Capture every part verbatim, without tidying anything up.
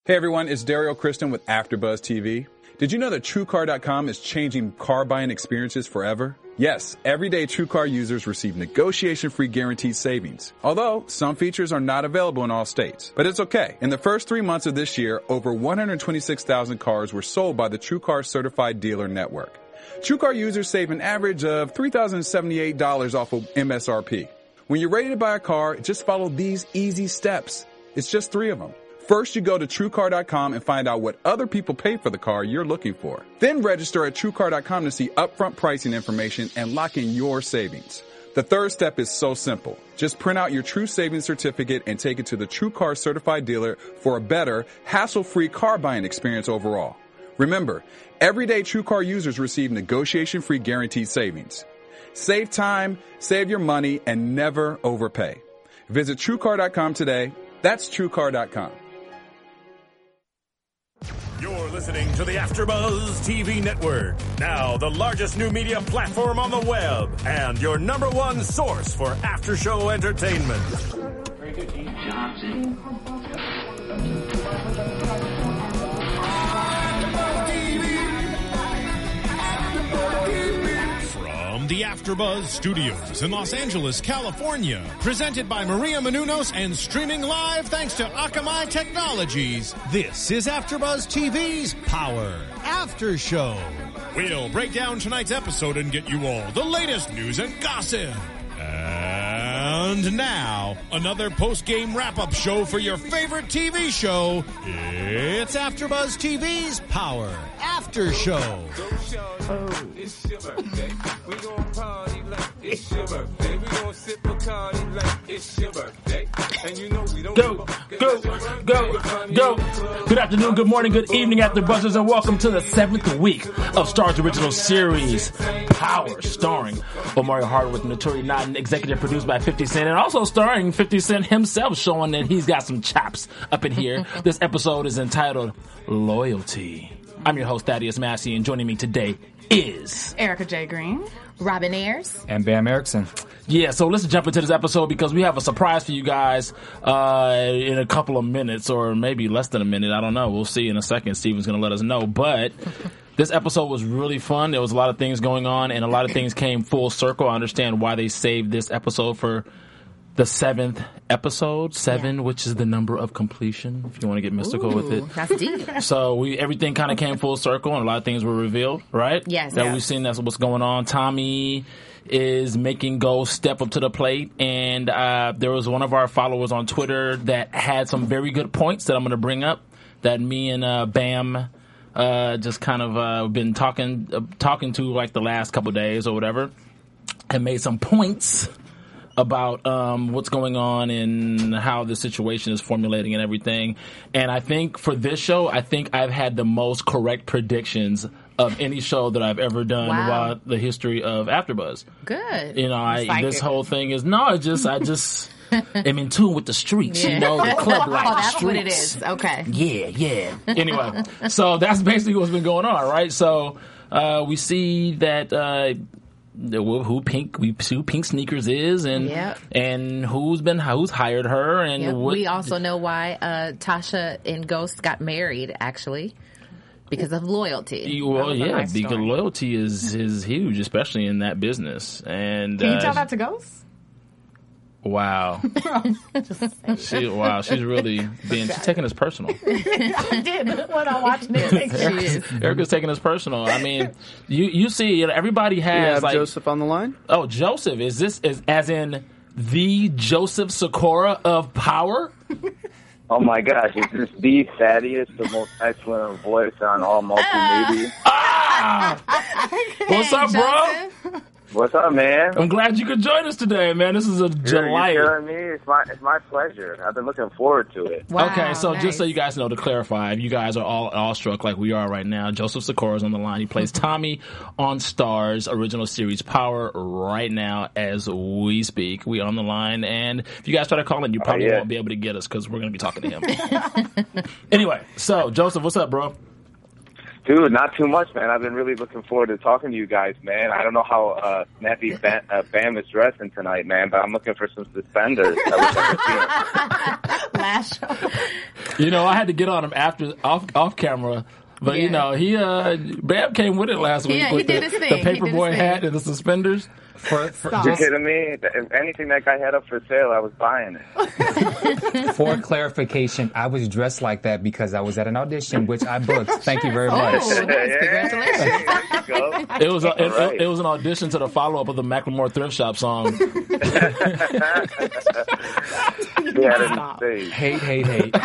Hey everyone, it's Daryl Kristen with AfterBuzz T V. Did you know that True Car dot com is changing car buying experiences forever? Yes, everyday TrueCar users receive negotiation-free guaranteed savings. Although, some features are not available in all states. But it's okay. In the first three months of this year, over one hundred twenty-six thousand cars were sold by the TrueCar Certified Dealer Network. TrueCar users save an average of three thousand seventy-eight dollars off of M S R P. When you're ready to buy a car, just follow these easy steps. It's just three of them. First, you go to True Car dot com and find out what other people pay for the car you're looking for. Then register at True Car dot com to see upfront pricing information and lock in your savings. The third step is so simple. Just print out your True Savings Certificate and take it to the TrueCar Certified Dealer for a better, hassle-free car buying experience overall. Remember, everyday TrueCar users receive negotiation-free guaranteed savings. Save time, save your money, and never overpay. Visit True Car dot com today. That's True Car dot com. You're listening to the AfterBuzz T V Network, now the largest new media platform on the web, and your number one source for after-show entertainment. Very good, Dean Johnson. From the AfterBuzz Studios in Los Angeles, California, presented by Maria Menounos and streaming live thanks to Akamai Technologies, this is AfterBuzz T V's Power After Show. We'll break down tonight's episode and get you all the latest news and gossip. And now, another post-game wrap-up show for your favorite T V show. It's AfterBuzz T V's Power After Show. Oh. It's your birthday. We gon' party like it's your birthday. We gon' sip Bacardi like it's your birthday. And you know we don't go, go, go, go. Good afternoon, good morning, good evening, AfterBuzzers, and welcome to the seventh week of Star's original series, Power, starring Omari Hardwick, Notori Nodden, executive produced by fifty Cent, and also starring fifty Cent himself, showing that he's got some chops up in here. This episode is entitled Loyalty. I'm your host, Thaddeus Massey, and joining me today is Erica J. Green, Robin Ayers, and Bam Erickson. Yeah, so let's jump into this episode because we have a surprise for you guys uh, in a couple of minutes, or maybe less than a minute. I don't know. We'll see in a second. Steven's going to let us know. But this episode was really fun. There was a lot of things going on, and a lot of things came full circle. I understand why they saved this episode for the seventh episode, seven, yeah. which is the number of completion, if you want to get mystical Ooh, with it. That's deep. So we everything kind of came full circle, and a lot of things were revealed, right? Yes. That yes. we've seen that's what's going on. Tommy is making Go step up to the plate, and uh, there was one of our followers on Twitter that had some very good points that I'm going to bring up that me and uh, Bam uh, just kind of uh, been talking uh, talking to like the last couple of days or whatever, and made some points about um, what's going on and how the situation is formulating and everything. And I think for this show, I think I've had the most correct predictions of any show that I've ever done wow. about the history of AfterBuzz. Good. You know, I, this whole thing is, no, I just, I just am in tune with the streets, yeah. you know, the club life. Oh, that's streets. what it is. Okay. Yeah, yeah. Anyway, so that's basically what's been going on, right? So uh, we see that uh, who Pink we see who Pink Sneakers is, and yep. and who's been who's hired her, and yep. what, we also know why uh, Tasha and Ghost got married, actually. Because of loyalty. Well, yeah, because loyalty is, is huge, especially in that business. And can you uh, tell that to Ghost? Wow. she, wow, she's really being, she's taking this personal. I did when I watched it. She is. Erica's taking this personal. I mean, you you see, you know, everybody has you have like Joseph on the line. Oh, Joseph, is this is as in the Joseph Sikora of Power? Oh my gosh, is this the Thaddeus, the most excellent voice on all multimedia? Ah! What's up, bro? What's up, man? I'm glad you could join us today, man. This is a delight. You know me? It's my it's my pleasure. I've been looking forward to it. Wow, okay, so nice. just so you guys know, to clarify, if you guys are all awestruck like we are right now, Joseph Sikora is on the line. He plays Tommy on Star's original series Power right now as we speak. We on the line, and if you guys try to call in, you probably oh, yeah. won't be able to get us because we're going to be talking to him. Anyway, so Joseph, what's up, bro? Dude, not too much, man. I've been really looking forward to talking to you guys, man. I don't know how uh, snappy Bam, uh, Bam is dressing tonight, man, but I'm looking for some suspenders. I wish I could see Last show. You know, I had to get on him after off off camera. But, Yeah. you know, he, uh, Bam came with it last week Yeah, he with did the, his thing. the He did his paperboy thing. hat and the suspenders. For, for, You just kidding me? If anything that guy had up for sale, I was buying it. for clarification, I was dressed like that because I was at an audition, which I booked. Thank you very much. Oh, nice. Congratulations. There you go. It was a, it, All right. it, it was an audition to the follow-up of the Macklemore Thrift Shop song. We had it in stage. Hate, hate,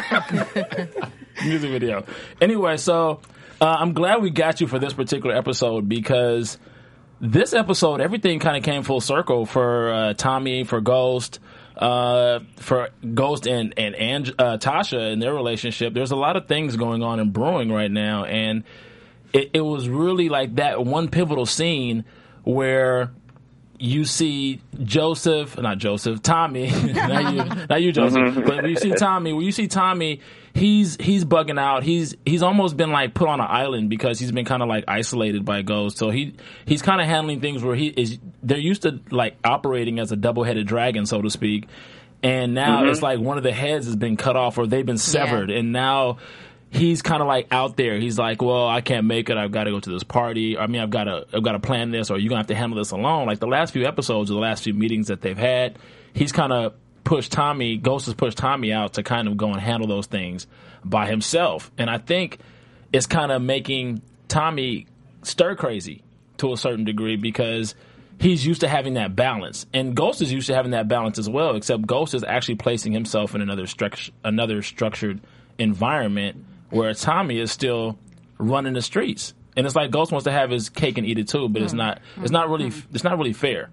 hate. Music video. Anyway, so uh, I'm glad we got you for this particular episode because this episode, everything kind of came full circle for uh, Tommy, for Ghost, uh, for Ghost and and, and uh, Tasha and their relationship. There's a lot of things going on and brewing right now, and it, it was really like that one pivotal scene where you see Joseph, not Joseph, Tommy, not you, not you, Joseph, but when you see Tommy, when you see Tommy, he's he's bugging out. He's he's almost been like put on an island because he's been kind of like isolated by Ghost. So he he's kind of handling things where he is. They're used to like operating as a double-headed dragon, so to speak, and now Mm-hmm. it's like one of the heads has been cut off or they've been severed, and now he's kind of like out there. He's like, well, I can't make it. I've got to go to this party. I mean, I've got to, I've got to plan this, or you're gonna have to handle this alone. Like the last few episodes, or the last few meetings that they've had, he's kind of pushed Tommy. Ghost has pushed Tommy out to kind of go and handle those things by himself. And I think it's kind of making Tommy stir crazy to a certain degree because he's used to having that balance, and Ghost is used to having that balance as well. Except Ghost is actually placing himself in another structure, another structured environment where Tommy is still running the streets, and it's like Ghost wants to have his cake and eat it too, but it's not. It's not really. It's not really fair.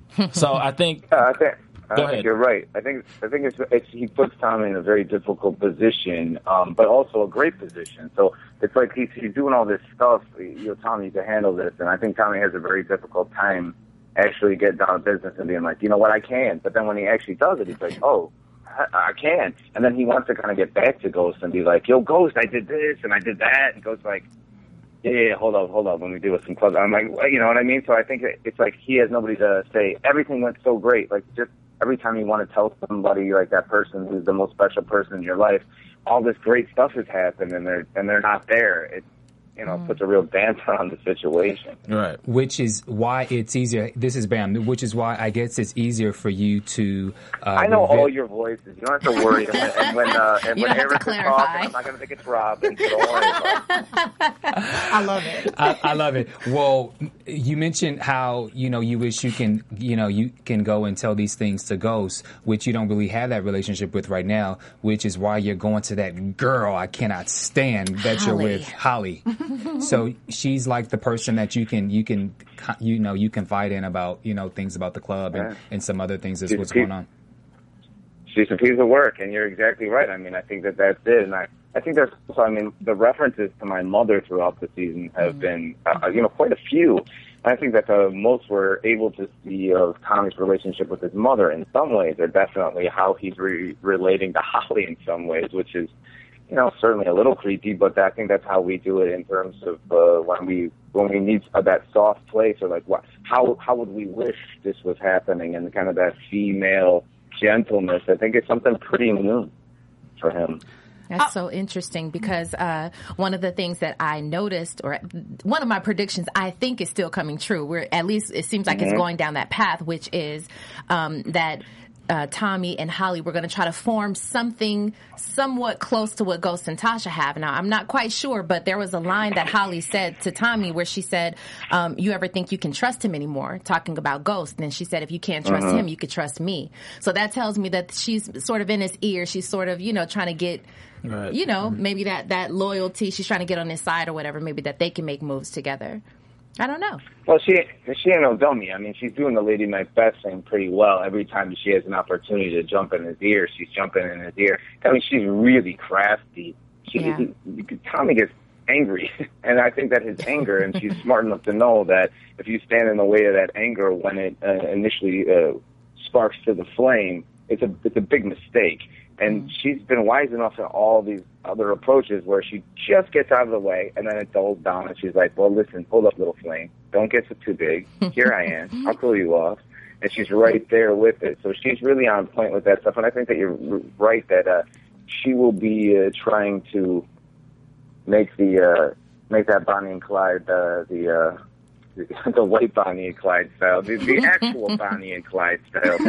So I think. Yeah, I think. I Go think ahead. you're right. I think I think it's, it's he puts Tommy in a very difficult position, um, but also a great position. So it's like he's he's doing all this stuff. You know, Tommy, you can handle this, and I think Tommy has a very difficult time actually getting down to business and being like, you know what, I can. But then when he actually does it, he's like, oh, I, I can. And then he wants to kind of get back to Ghost and be like, yo, Ghost, I did this and I did that, and Ghost like, yeah, yeah, yeah, hold up, hold up, let me do with some clubs. I'm like, well, you know what I mean? So I think it- it's like he has nobody to say, everything went so great. Like, just every time you want to tell somebody, like that person who's the most special person in your life, all this great stuff has happened, and they're and they're not there. It, you know, puts a real damper on the situation. Right. Which is why it's easier. This is Bam. Which is why I guess it's easier for you to. Uh, I know reveal- all your voices. You don't have to worry. And when and when, uh, and You when don't have to Eric is clarify. talking, I'm not going to think it's Robin. So don't worry about it. I love it. I, I love it. Well, you mentioned how you know you wish you can you know you can go and tell these things to Ghost, which you don't really have that relationship with right now. Which is why you're going to that girl I cannot stand that you're Holly. with, Holly. So she's like the person that you can you can you know you confide in about you know things about the club and, Yeah. and some other things that's She's what's a piece- going on. She's a piece of work, and you're exactly right. I mean, I think that that's it. And I, I think there's also, I mean, the references to my mother throughout the season have been, uh, you know, quite a few. I think that the most we're able to see of Tommy's relationship with his mother in some ways are definitely how he's re- relating to Holly in some ways, which is, you know, certainly a little creepy, but I think that's how we do it in terms of uh, when we when we need uh, that soft place, or like what how how would we wish this was happening, and kind of that female gentleness. I think it's something pretty new for him. That's so interesting because uh, one of the things that I noticed, or one of my predictions, I think is still coming true. Where at least it seems like Mm-hmm. it's going down that path, which is um, that uh, Tommy and Holly were going to try to form something somewhat close to what Ghost and Tasha have. Now, I'm not quite sure, but there was a line that Holly said to Tommy where she said, um, "You ever think you can trust him anymore?" Talking about Ghost, and then she said, "If you can't trust him, you could trust me." So that tells me that she's sort of in his ear. She's sort of, you know, trying to get. Right. You know, maybe that, that loyalty, she's trying to get on his side or whatever, maybe that they can make moves together. I don't know. Well, she she ain't no dummy. I mean, she's doing the Lady Macbeth thing pretty well. Every time she has an opportunity to jump in his ear, she's jumping in his ear. I mean, she's really crafty. She, Yeah. Tommy gets angry, and I think that his anger, and she's smart enough to know that if you stand in the way of that anger when it uh, initially uh, sparks to the flame, it's a it's a big mistake. And she's been wise enough in all these other approaches where she just gets out of the way, and then it dulls down, and she's like, well, listen, hold up, little flame. Don't get too big. Here I am. I'll cool you off. And she's right there with it. So she's really on point with that stuff. And I think that you're right that uh, she will be uh, trying to make the uh, make that Bonnie and Clyde uh, the. Uh, the white Bonnie and Clyde style, the, the actual Bonnie and Clyde style.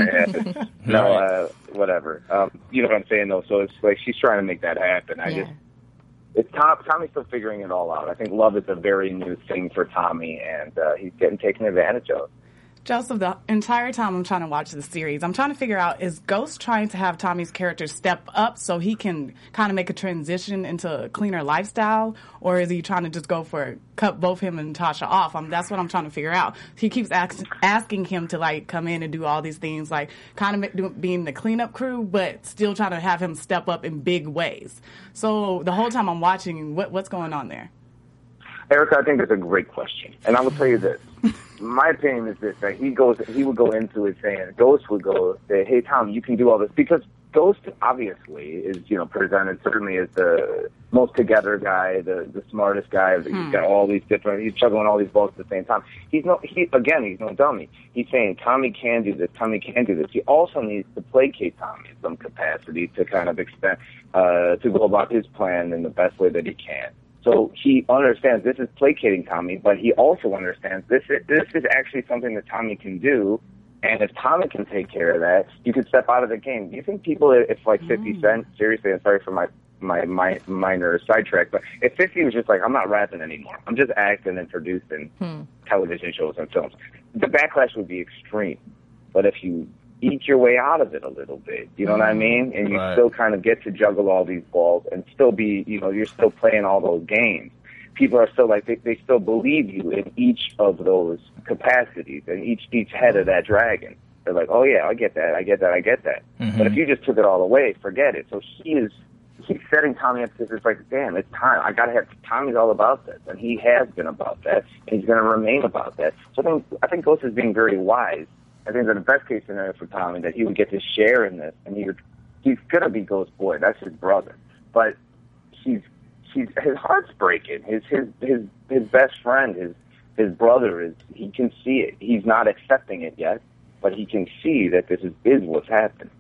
no, uh, whatever. Um, you know what I'm saying, though? So it's like she's trying to make that happen. I yeah. just, it's Tom, Tommy's still figuring it all out. I think love is a very new thing for Tommy, and uh, he's getting taken advantage of. Joseph, the entire time I'm trying to watch the series, I'm trying to figure out, is Ghost trying to have Tommy's character step up so he can kind of make a transition into a cleaner lifestyle, or is he trying to just go for cut both him and Tasha off? Um, that's what I'm trying to figure out. He keeps ask, asking him to like come in and do all these things, like kind of do, being the cleanup crew, but still trying to have him step up in big ways. So the whole time I'm watching, what, what's going on there? Erica, I think that's a great question, and I will tell you this. My opinion is this: that he goes, he would go into it saying, Ghost would go say, "Hey, Tom, you can do all this," because Ghost obviously is, you know, presented certainly as the most together guy, the the smartest guy. Hmm. He's got all these different, he's juggling all these balls at the same time. He's no, he again, he's no dummy. He's saying Tommy can do this, Tommy can do this. He also needs to placate Tommy in some capacity to kind of extend, uh, to go about his plan in the best way that he can. So he understands this is placating Tommy, but he also understands this is, this is actually something that Tommy can do. And if Tommy can take care of that, you could step out of the game. Do you think people, if like fifty mm. Cent, seriously, I'm sorry for my, my, my minor sidetrack, but if fifty was just like, I'm not rapping anymore, I'm just acting and producing hmm. television shows and films, the backlash would be extreme. But if you eat your way out of it a little bit, you know mm. what I mean? And you right. still kind of get to juggle all these balls and still be, you know, you're still playing all those games. People are still like, they, they still believe you in each of those capacities and each, each head of that dragon. They're like, oh yeah, I get that, I get that, I get that. Mm-hmm. But if you just took it all away, forget it. So he is, he's setting Tommy up to this, it's like, damn, it's time. I gotta have, Tommy's all about this. And he has been about that. And he's gonna remain about that. So I think, I think Ghost is being very wise. I think that the best case scenario for Tommy that he would get to share in this, and he would, he's gonna be Ghost's boy. That's his brother, but he's he's his heart's breaking. His his his his best friend, his his brother is. He can see it. He's not accepting it yet, but he can see that this is, is what's happened.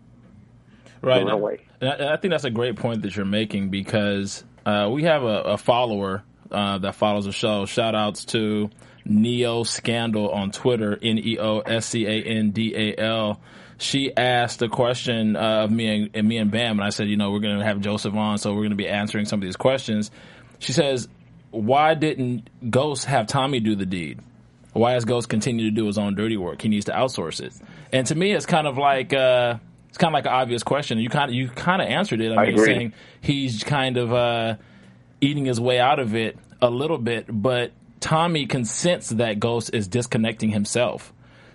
Right. No way. I think that's a great point that you're making because uh, we have a, a follower uh, that follows the show. Shout outs to Neo Scandal on Twitter, N E O S C A N D A L. She asked a question uh, of me and, and me and Bam, and I said, you know, we're going to have Joseph on, so we're going to be answering some of these questions. She says, why didn't Ghost have Tommy do the deed? Why has Ghost continue to do his own dirty work? He needs to outsource it. And to me, it's kind of like uh, it's kind of like an obvious question. You kind of you kind of answered it. I, I mean, agree. Saying he's kind of uh, eating his way out of it a little bit, but Tommy can sense that Ghost is disconnecting himself.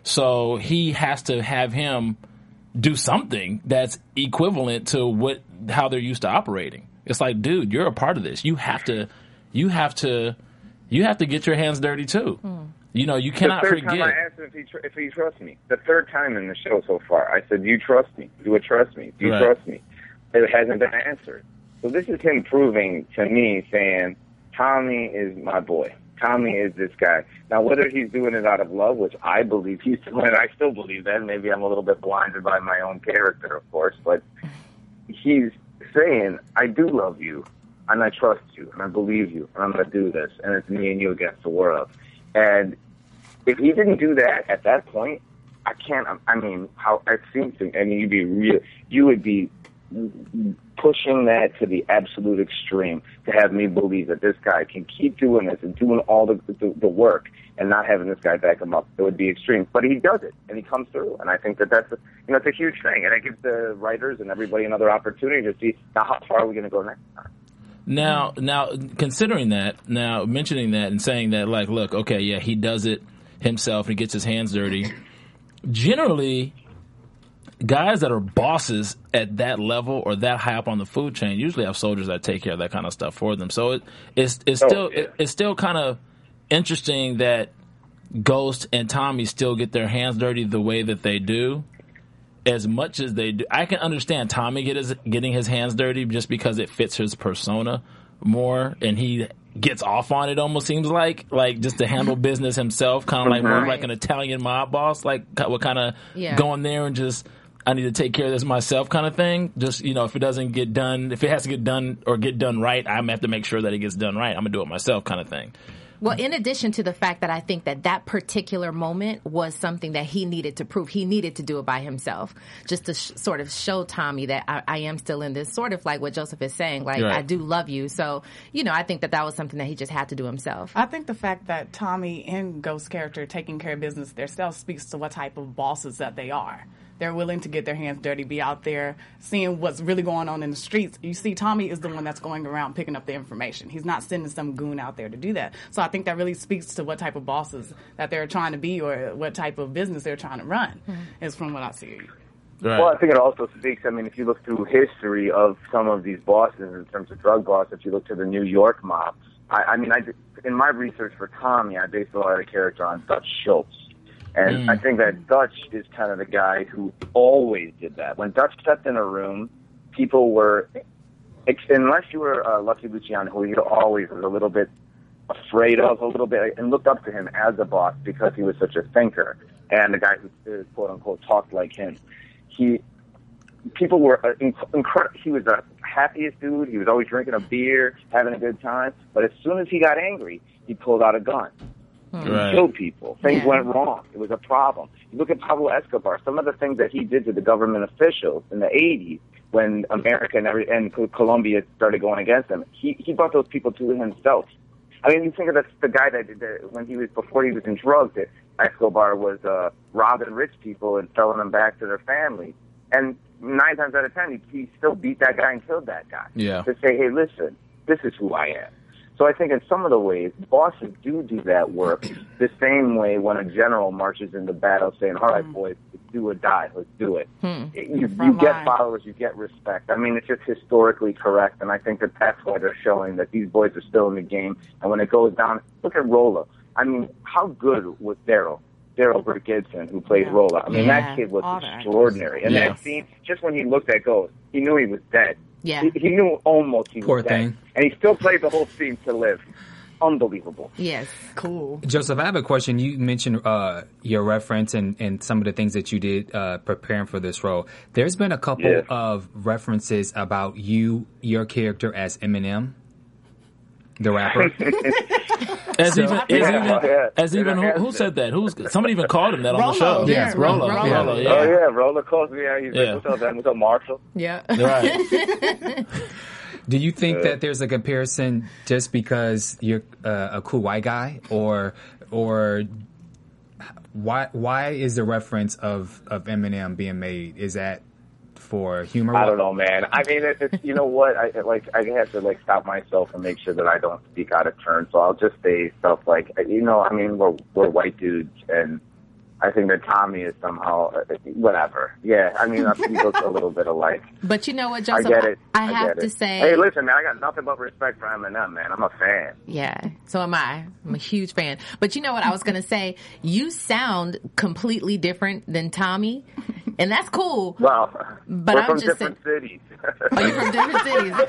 So he has to have him do something that's equivalent to what how they're used to operating. It's like, dude, you're a part of this. You have to, you have to, you have to get your hands dirty too. Hmm. You know, you cannot the third forget. Time I asked him if he, tr- if he trusts me. The third time in the show so far, I said, "Do you trust me? Do you trust me? Do you right. trust me?" It hasn't been answered. So this is him proving to me, saying, "Tommy is my boy. Tommy is this guy." Now, whether he's doing it out of love, which I believe he's doing, I still believe that. Maybe I'm a little bit blinded by my own character, of course, but he's saying, I do love you, and I trust you, and I believe you, and I'm going to do this, and it's me and you against the world. And if he didn't do that at that point, I can't, I mean, how it seems to me, I mean, you'd be real, you would be pushing that to the absolute extreme to have me believe that this guy can keep doing this and doing all the, the the work and not having this guy back him up. It would be extreme, but he does it and he comes through, and I think that that's a, you know, it's a huge thing, and it gives the writers and everybody another opportunity to see now how far are we going to go next time. Now, now considering that, now mentioning that and saying that, like, look, okay, yeah, he does it himself and he gets his hands dirty. Generally, guys that are bosses at that level or that high up on the food chain usually have soldiers that take care of that kind of stuff for them. So it, it's it's oh, still yeah. it, it's still kind of interesting that Ghost and Tommy still get their hands dirty the way that they do, as much as they do. I can understand Tommy get his, getting his hands dirty just because it fits his persona more, and he gets off on it. Almost seems like like just to handle business himself, kind of like more like an Italian mob boss, like what kind of yeah. going there and just I need to take care of this myself kind of thing. Just, you know, if it doesn't get done, if it has to get done or get done right, I'm going to have to make sure that it gets done right. I'm going to do it myself kind of thing. Well, in addition to the fact that I think that that particular moment was something that he needed to prove, he needed to do it by himself, just to sh- sort of show Tommy that I, I am still in this, sort of like what Joseph is saying, like, right. I do love you. So, you know, I think that that was something that he just had to do himself. I think the fact that Tommy and Ghost's character taking care of business themselves speaks to what type of bosses that they are. They're willing to get their hands dirty, be out there, seeing what's really going on in the streets. You see, Tommy is the one that's going around picking up the information. He's not sending some goon out there to do that. So I think that really speaks to what type of bosses that they're trying to be or what type of business they're trying to run, mm-hmm. is from what I see. Right. Well, I think it also speaks, I mean, if you look through history of some of these bosses in terms of drug bosses, if you look to the New York mob, I, I mean, I, in my research for Tommy, I based a lot of the character on Dutch Schultz. And mm. I think that Dutch is kind of the guy who always did that. When Dutch stepped in a room, people were, unless you were uh, Lucky Luciano, who you always was a little bit afraid of, a little bit, and looked up to him as a boss because he was such a thinker and the guy who, quote unquote, talked like him. He, people were uh, incredible. He was the happiest dude. He was always drinking a beer, having a good time. But as soon as he got angry, he pulled out a gun. Right. He killed people. Things yeah. went wrong. It was a problem. You look at Pablo Escobar, some of the things that he did to the government officials in the eighties when America and, every, and Colombia started going against him, he, he brought those people to himself. I mean, you think of the, the guy that did that when he was, before he was in drugs, that Escobar was uh, robbing rich people and selling them back to their families. And nine times out of ten, he, he still beat that guy and killed that guy. Yeah. To say, hey, listen, this is who I am. So I think in some of the ways, bosses do do that work the same way when a general marches into battle saying, all right, boys, let's do or die, let's do it. Hmm. You, you get followers, you get respect. I mean, it's just historically correct, and I think that that's why they're showing that these boys are still in the game. And when it goes down, look at Rolla. I mean, how good was Daryl? Daryl Britt Gibson, who played yeah. Rolla. I mean, yeah. that kid was all extraordinary. That. And yeah. that scene, just when he looked at Ghost, he knew he was dead. Yeah. He, he knew almost he Poor was thing. dead. And he still played the whole scene to live. Unbelievable. Yes. Cool. Joseph, I have a question. You mentioned uh, your reference and, and some of the things that you did uh, preparing for this role. There's been a couple yes. of references about you, your character as Eminem, the rapper. As So- even, as Yeah, even, yeah. as even who, who said that? Who's somebody even called him that on the show? Yeah, Yes, Rolo. Rolo. Rolo, yeah. Oh, yeah, roller coaster. Yeah, he's Yeah. like, what's up, man? What's up, Marshall? Yeah. Right. Do you think that there's a comparison just because you're uh, a cool white guy, or or why why is the reference of, of Eminem being made? Is that for humor? I don't know, man. I mean, it, it's, you know what? I like. I have to like stop myself and make sure that I don't speak out of turn. So I'll just say stuff like, you know, I mean, we're we're white dudes, and I think that Tommy is somehow whatever. Yeah, I mean, we look a little bit alike. But you know what, I Joseph? get it. I, I I have get to it. say. Hey, listen, man. I got nothing but respect for Eminem, man. I'm a fan. Yeah, so am I. I'm a huge fan. But you know what I was going to say? You sound completely different than Tommy, and that's cool. Well, But we're I'm from just different cities. Oh, you're from different cities.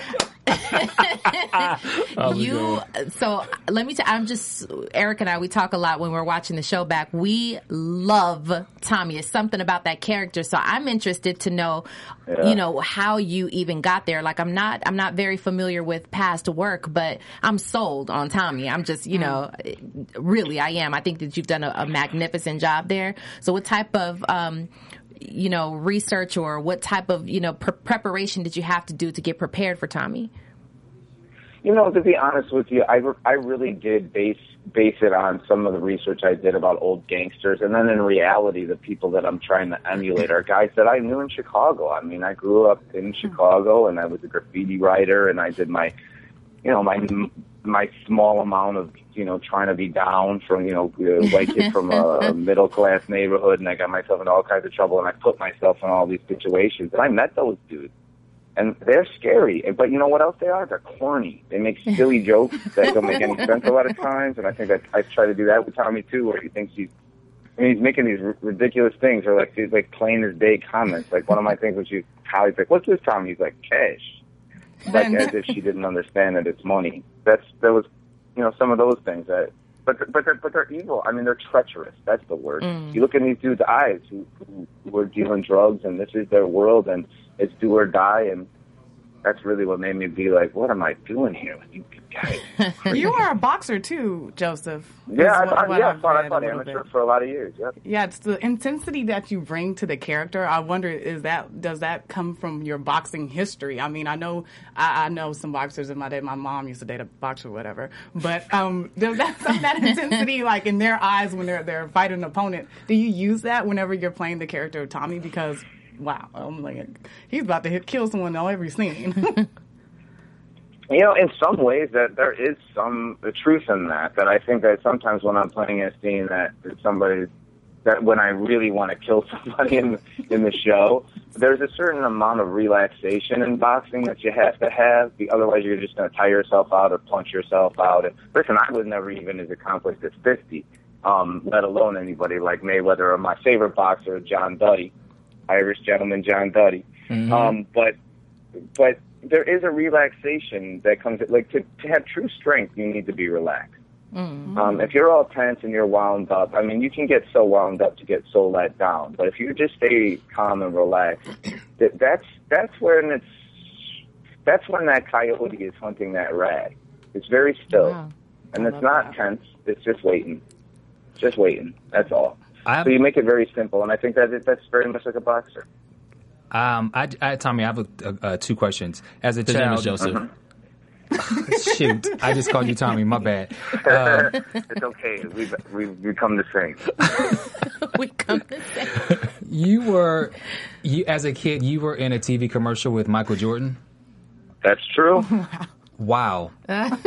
Oh, you so let me tell I'm just Eric and I we talk a lot when we're watching the show back. We love Tommy. It's something about that character. So I'm interested to know Yeah. you know how you even got there. Like I'm not I'm not very familiar with past work, but I'm sold on Tommy. I'm just, you know, really I am. I think that you've done a, a magnificent job there. So what type of um you know, research or what type of, you know, pre- preparation did you have to do to get prepared for Tommy? You know, to be honest with you, I, re- I really did base base it on some of the research I did about old gangsters. And then in reality, the people that I'm trying to emulate are guys that I knew in Chicago. I mean, I grew up in Chicago, and I was a graffiti writer, and I did my, you know, my my small amount of, you know, trying to be down from, you know, a white kid from a, a middle-class neighborhood, and I got myself in all kinds of trouble, and I put myself in all these situations. And I met those dudes. And they're scary. But you know what else they are? They're corny. They make silly jokes that don't make any sense a lot of times. And I think that I try to do that with Tommy, too, where he thinks he's, I mean, he's making these r- ridiculous things, or like these like plain as day comments. Like one of my things was, you, Holly's like, "What's this, Tommy?" He's like, "Cash." Like as if she didn't understand that it's money. That's that was, you know, some of those things that but but they're, but they're evil. I mean, they're treacherous. That's the word. Mm. You look in these dudes' eyes who, who who are dealing drugs, and this is their world, and it's do or die, and that's really what made me be like, what am I doing here with you guys? You were a boxer too, Joseph. Yeah, I is what- thought, what yeah, I I've thought I read thought a little amateur bit. for a lot of years. Yep. Yeah, it's the intensity that you bring to the character. I wonder, is that does that come from your boxing history? I mean, I know I, I know some boxers in my day. My mom used to date a boxer, or whatever. But um, does that that intensity, like in their eyes when they're they're fighting an opponent, do you use that whenever you're playing the character of Tommy? Because wow, I'm like, he's about to hit kill someone on every scene. You know, in some ways, that there is some the truth in that. That I think that sometimes when I'm playing a scene that that somebody, that when I really want to kill somebody in in the show, there's a certain amount of relaxation in boxing that you have to have. Otherwise, you're just going to tire yourself out or punch yourself out. And listen, I was never even as accomplished as fifty, um, let alone anybody like Mayweather or my favorite boxer, John Duddy, Irish gentleman John Duddy. Mm-hmm. Um, but but. There is a relaxation that comes, like, to, to have true strength, you need to be relaxed. Mm-hmm. Um, if you're all tense and you're wound up, I mean, you can get so wound up to get so let down. But if you just stay calm and relaxed, that, that's that's when it's that's when that coyote is hunting that rag. It's very still, Wow. and it's not that. tense. It's just waiting, just waiting. That's all. I have, So you make it very simple, and I think that it, that's very much like a boxer. um, I, I, Tommy, I have a, a, uh, two questions. As a His name child, is Joseph. shoot, I just called you Tommy. My bad. Uh, It's okay. We've we've become the same. We come to say. you were, you as a kid, you were in a T V commercial with Michael Jordan. That's true. Wow. um,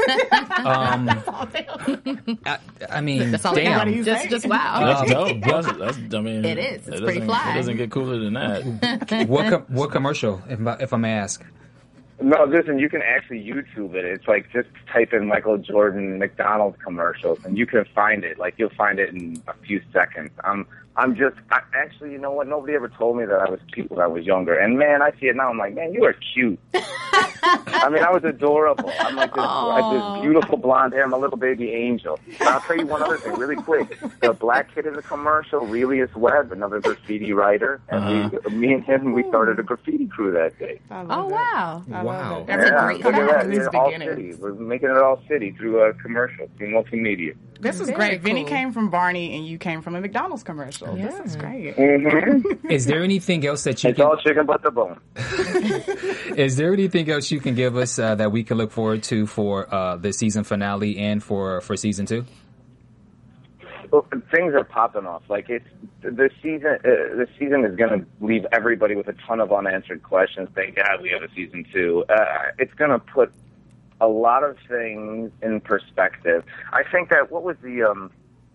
I, I mean, That's all damn. I got. Just, just wow. That's dope. That's, that's, I mean, It is. It's it pretty doesn't- fly. It doesn't get cooler than that. What com- what commercial, if I, if I may ask? No, listen, you can actually YouTube it. It's like just type in Michael Jordan McDonald's commercials, and you can find it. Like you'll find it in a few seconds. I'm, I'm just I, actually, you know what? Nobody ever told me that I was cute when I was younger. And man, I see it now. I'm like, man, you are cute. I mean, I was adorable. I'm like this, I had this beautiful blonde hair. I'm a little baby angel. And I'll tell you one other thing, really quick. The black kid in the commercial, Relius Webb, another graffiti writer, and Uh-huh. we, me and him, we started a graffiti crew that day. I love Oh, it. wow. I love Wow. it. That's a Yeah, great look at fact. that. These It's all beginnings. city. We're making it all city through a commercial, through multimedia. This is Very great. Vinny cool. came from Barney, and you came from a McDonald's commercial. This Yeah. is great. Mm-hmm. Is there anything else that you It's can? all chicken but the bone. Is there anything else you can give us uh, that we can look forward to for uh, the season finale and for for season two? Well, things are popping off. Like it's the season. Uh, the season is going to leave everybody with a ton of unanswered questions. Thank God we have a season two. Uh, it's going to put a lot of things in perspective. I think that what was the um,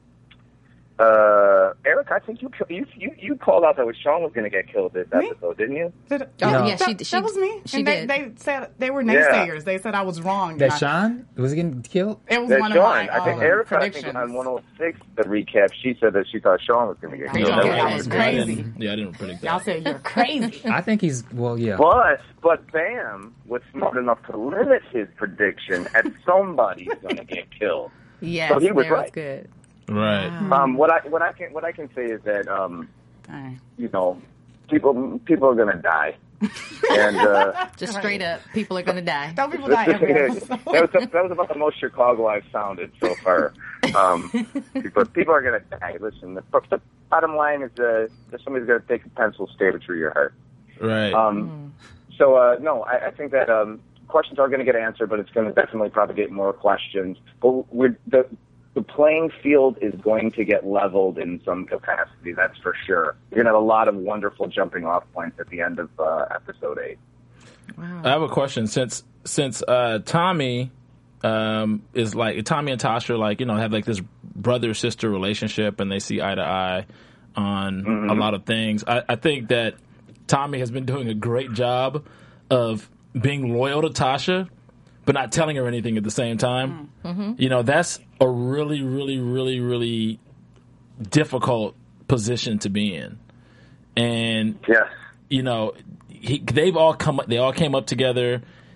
uh, Eric? I think you you you, you called out that Sean was going to get killed this Me? episode, didn't you? Did, Oh, No. yeah, she, that, she, that was me. She and did. They, they said they were Yeah. naysayers. They said I was wrong. That And I- Sean was he getting killed? It was That one Sean. of my I think um, Erica, I predictions. think on one oh six, the recap, she said that she thought Sean was going to get I killed. know, That that was was good. I crazy. didn't- Yeah, I didn't predict Y'all that. said you're crazy. I think he's well, yeah. But but Bam was smart enough to limit his prediction at somebody's going to get killed. yes, So he was there right. was good. Right. Um, what I what I can what I can say is that um, Alright. you know, people people are going to die, and uh, Just straight up, people are going to die. Don't people die every that episode. was that was about the most Chicago I've sounded so far. Um, people people are going to die. Listen, the, the bottom line is uh, that somebody's going to take a pencil, stab it through your heart. Right. Um, So, uh, no, I, I think that um, questions are going to get answered, but it's going to definitely propagate more questions. But we're, the the playing field is going to get leveled in some capacity, that's for sure. You're going to have a lot of wonderful jumping off points at the end of uh, episode eight. I have a question. Since since uh, Tommy um, is like Tommy and Tasha, like you know, have like this brother sister relationship, and they see eye to eye on Mm-hmm. a lot of things. I, I think that Tommy has been doing a great job of being loyal to Tasha, but not telling her anything at the same time. Mm-hmm. You know, that's a really, really, really, really difficult position to be in. And Yes. you know, he, they've all come. They all came up together.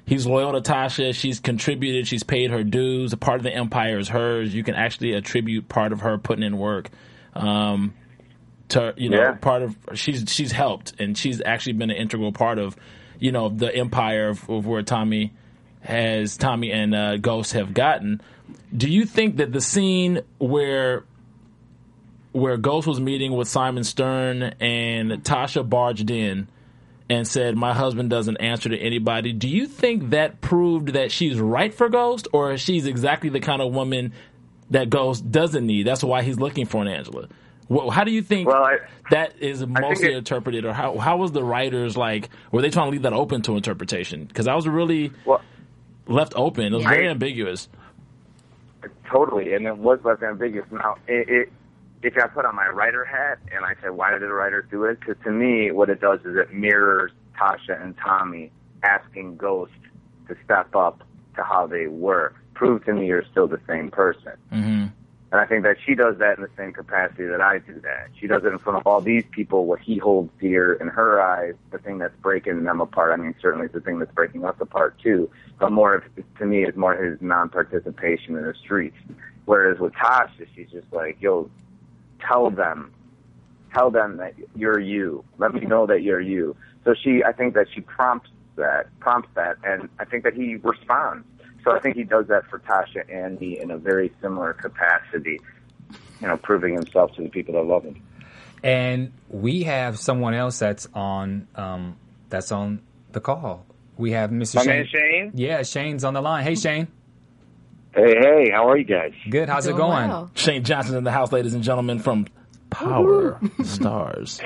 he's loyal to Tasha. She's contributed. She's paid her dues. A part of the empire is hers. You can actually attribute part of her putting in work. Um, to you know, Yeah. part of she's she's helped, and she's actually been an integral part of you know the empire of, of where Tommy has Tommy and uh, Ghost have gotten. Do you think that the scene where where Ghost was meeting with Simon Stern and Tasha barged in and said, my husband doesn't answer to anybody, do you think that proved that she's right for Ghost, or she's exactly the kind of woman that Ghost doesn't need? That's why he's looking for an Angela. Well, how do you think Well, I- that is mostly it- interpreted, or how how was the writers like? Were they trying to leave that open to interpretation? Because that was really Well, left open. It was Yeah. very ambiguous. Totally, and it was less ambiguous. Now, it, it, if I put on my writer hat and I said, why did the writers do it? Because to me, what it does is it mirrors Tasha and Tommy asking Ghost to step up to how they were. Prove to me you're still the same person. Mm-hmm. And I think that she does that in the same capacity that I do that. She does it in front of all these people, what he holds dear in her eyes, the thing that's breaking them apart. I mean, certainly it's the thing that's breaking us apart, too. But more, of, to me, it's more his non-participation in the streets. Whereas with Tasha, she's just like, yo, tell them, tell them that you're you. Let me know that you're you. So she, I think that she prompts that, prompts that, and I think that he responds. So I think he does that for Tasha and me in a very similar capacity, you know, proving himself to the people that love him. And we have someone else that's on um, that's on the call. We have Mister My Shane. man Shane? Yeah, Shane's on the line. Hey, Shane. Hey, hey, how are you guys? Good. How's Doing it going? well. Shane Johnson's in the house, ladies and gentlemen, from Power Stars.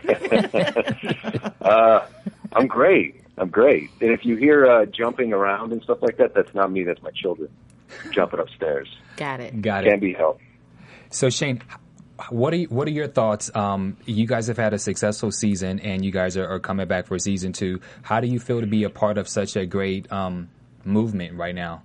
uh, I'm great. I'm great. And if you hear uh, jumping around and stuff like that, that's not me. That's my children jumping upstairs. Got it. Got Can't it. be helped. So, Shane, what are you, what are your thoughts? Um, you guys have had a successful season, and you guys are, are coming back for season two. How do you feel to be a part of such a great um, movement right now?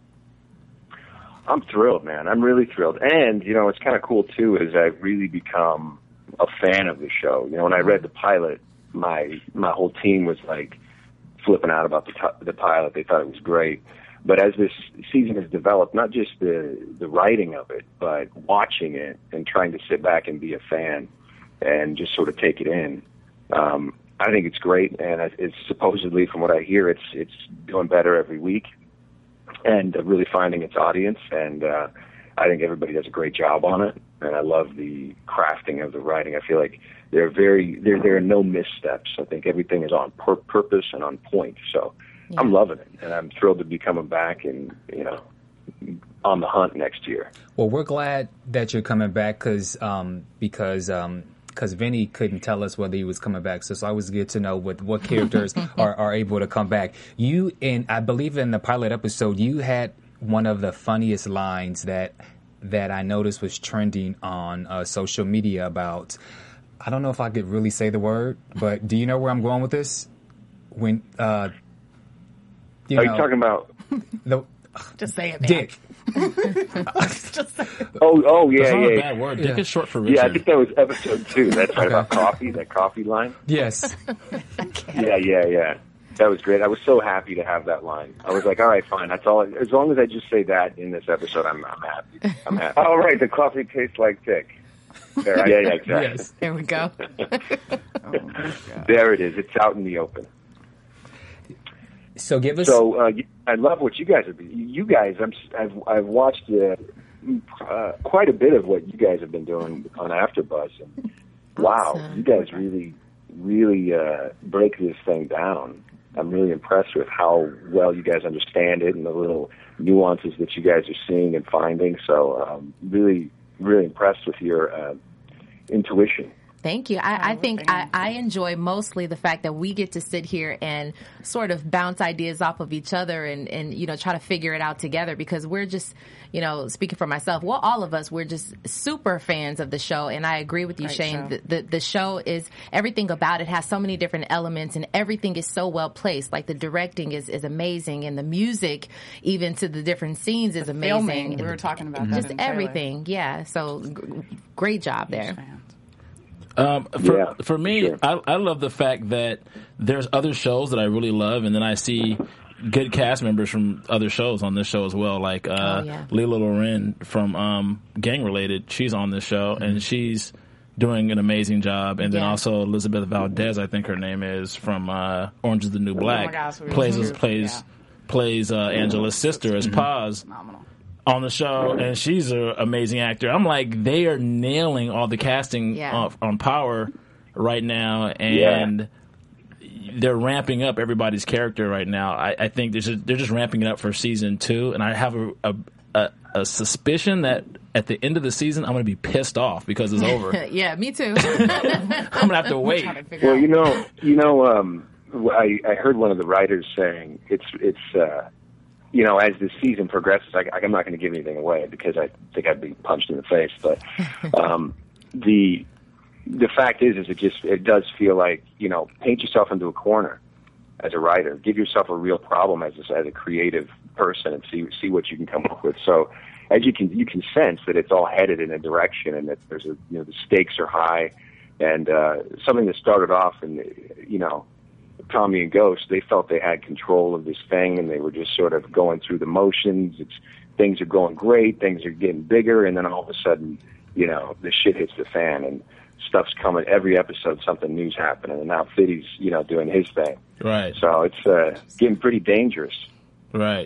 I'm thrilled, man. I'm really thrilled. And, you know, it's kind of cool, too, is I've really become a fan of the show. You know, when I read the pilot, my my whole team was, like, flipping out about the, t- the pilot. They thought it was great. But as this season has developed, not just the, the writing of it, but watching it and trying to sit back and be a fan and just sort of take it in, um, I think it's great. And it's supposedly, from what I hear, it's it's doing better every week and uh, really finding its audience. And uh, I think everybody does a great job on it. And I love the crafting of the writing. I feel like there are very there there are no missteps. I think everything is on pur- purpose and on point. So Yeah. I'm loving it, and I'm thrilled to be coming back and, you know, on the hunt next year. Well, we're glad that you're coming back cause, um, because um, cause Vinny couldn't tell us whether he was coming back. So it's always good to know what, what characters are, are able to come back. You, in I believe in the pilot episode, you had one of the funniest lines that that I noticed was trending on uh, social media about, I don't know if I could really say the word, but do you know where I'm going with this? When, uh, you Are know, you talking about? the, Just say it, man. Dick. Just say it. Oh, oh, yeah, That's not yeah. a bad word. Dick Yeah. is short for Richard. Yeah, I think that was episode two. That's right, Okay. about coffee, that coffee line. Yes. Yeah, yeah, yeah. That was great. I was so happy to have that line. I was like, all right, fine. That's all. As long as I just say that in this episode, I'm, I'm happy. I'm happy. Oh, right, the coffee tastes like dick. There, I- Yeah, yeah, exactly. Yes. There we go. There it is. It's out in the open. So give us. So uh, I love what you guys have been. You guys, I'm, I've I've watched uh, uh, quite a bit of what you guys have been doing on AfterBuzz, and wow, Awesome. you guys really, really uh, break this thing down. I'm really impressed with how well you guys understand it and the little nuances that you guys are seeing and finding. So um, really, really impressed with your uh, intuition. Thank you. I, I think I, I enjoy mostly the fact that we get to sit here and sort of bounce ideas off of each other and, and, you know, try to figure it out together because we're just, you know, speaking for myself, well, all of us, we're just super fans of the show. And I agree with you, Great Shane. show. The, the, the show is, everything about it has so many different elements and everything is so well placed. Like the directing is, is amazing and the music, even to the different scenes, is amazing. Filming, we were talking about that Just in the trailer. everything. Yeah. So g- great job there. Um, for, Yeah, for me, sure. I, I love the fact that there's other shows that I really love, and then I see good cast members from other shows on this show as well, like uh, oh, yeah. Leela Loren from um, Gang Related. She's on this show, mm-hmm. and she's doing an amazing job. And then Yeah. also Elizabeth Valdez, I think her name is, from uh, Orange is the New Black, Oh my gosh, we plays were- plays yeah. plays uh, Angela's sister as Paz Phenomenal. on the show, and she's an amazing actor. I'm like, they are nailing all the casting Yeah. on, on Power right now, and they're ramping up everybody's character right now. I, I think they're just, they're just ramping it up for season two, and I have a, a, a, a suspicion that at the end of the season, I'm going to be pissed off because it's over. Yeah, me too. I'm going to have to wait. Well, you know, you know, um, I, I heard one of the writers saying it's it's uh, you know, as the season progresses, I, I'm not going to give anything away because I think I'd be punched in the face. But um, the the fact is, is it just it does feel like, you know, paint yourself into a corner as a writer, give yourself a real problem as a, as a creative person, and see see what you can come up with. So as you can you can sense that it's all headed in a direction, and that there's a you know the stakes are high, and uh, something that started off in you know. Tommy and Ghost, they felt they had control of this thing, and they were just sort of going through the motions. It's things are going great, things are getting bigger, and then all of a sudden, you know, the shit hits the fan, and stuff's coming. Every episode, something new's happening, and now Fiddy's, you know, doing his thing. Right. So it's uh, getting pretty dangerous. Right.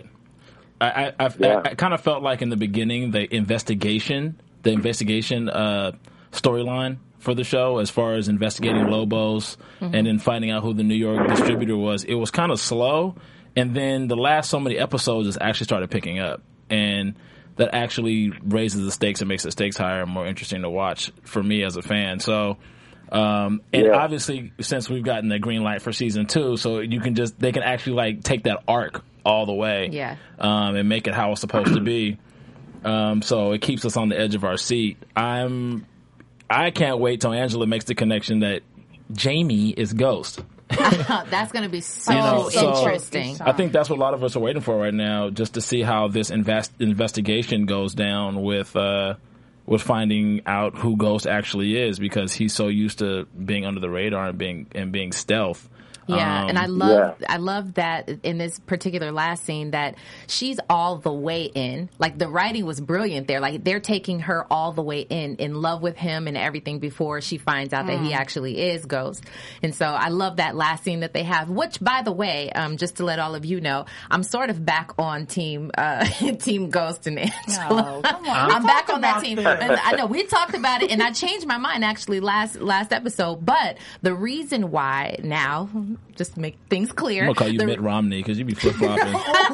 I I, I, Yeah. I, I kind of felt like in the beginning, the investigation, the investigation uh, storyline for the show, as far as investigating Lobos Mm-hmm. and then finding out who the New York distributor was, it was kind of slow. And then the last so many episodes just actually started picking up. And that actually raises the stakes and makes the stakes higher and more interesting to watch for me as a fan. So, um, and Yeah. obviously, since we've gotten the green light for season two, so you can just, they can actually like take that arc all the way. Yeah. Um, and make it how it's supposed to be. Um, so it keeps us on the edge of our seat. I'm, I can't wait till Angela makes the connection that Jamie is Ghost. That's going to be so You know, so interesting. I think that's what a lot of us are waiting for right now, just to see how this invest, investigation goes down with uh, with finding out who Ghost actually is, because he's so used to being under the radar and being and being stealth. Yeah, Um, and I love I love that in this particular last scene that she's all the way in. Like the writing was brilliant there. Like they're taking her all the way in, in love with him and everything before she finds out that he actually is Ghost. And so I love that last scene that they have. Which, by the way, um, just to let all of you know, I'm sort of back on team uh, Team Ghost and Angela. No, come on. I'm We back talked on that about team. this. And I know we talked about it, and I changed my mind actually last last episode. But the reason why now, just to make things clear, I'm gonna call you the, Mitt Romney because you be flip flopping.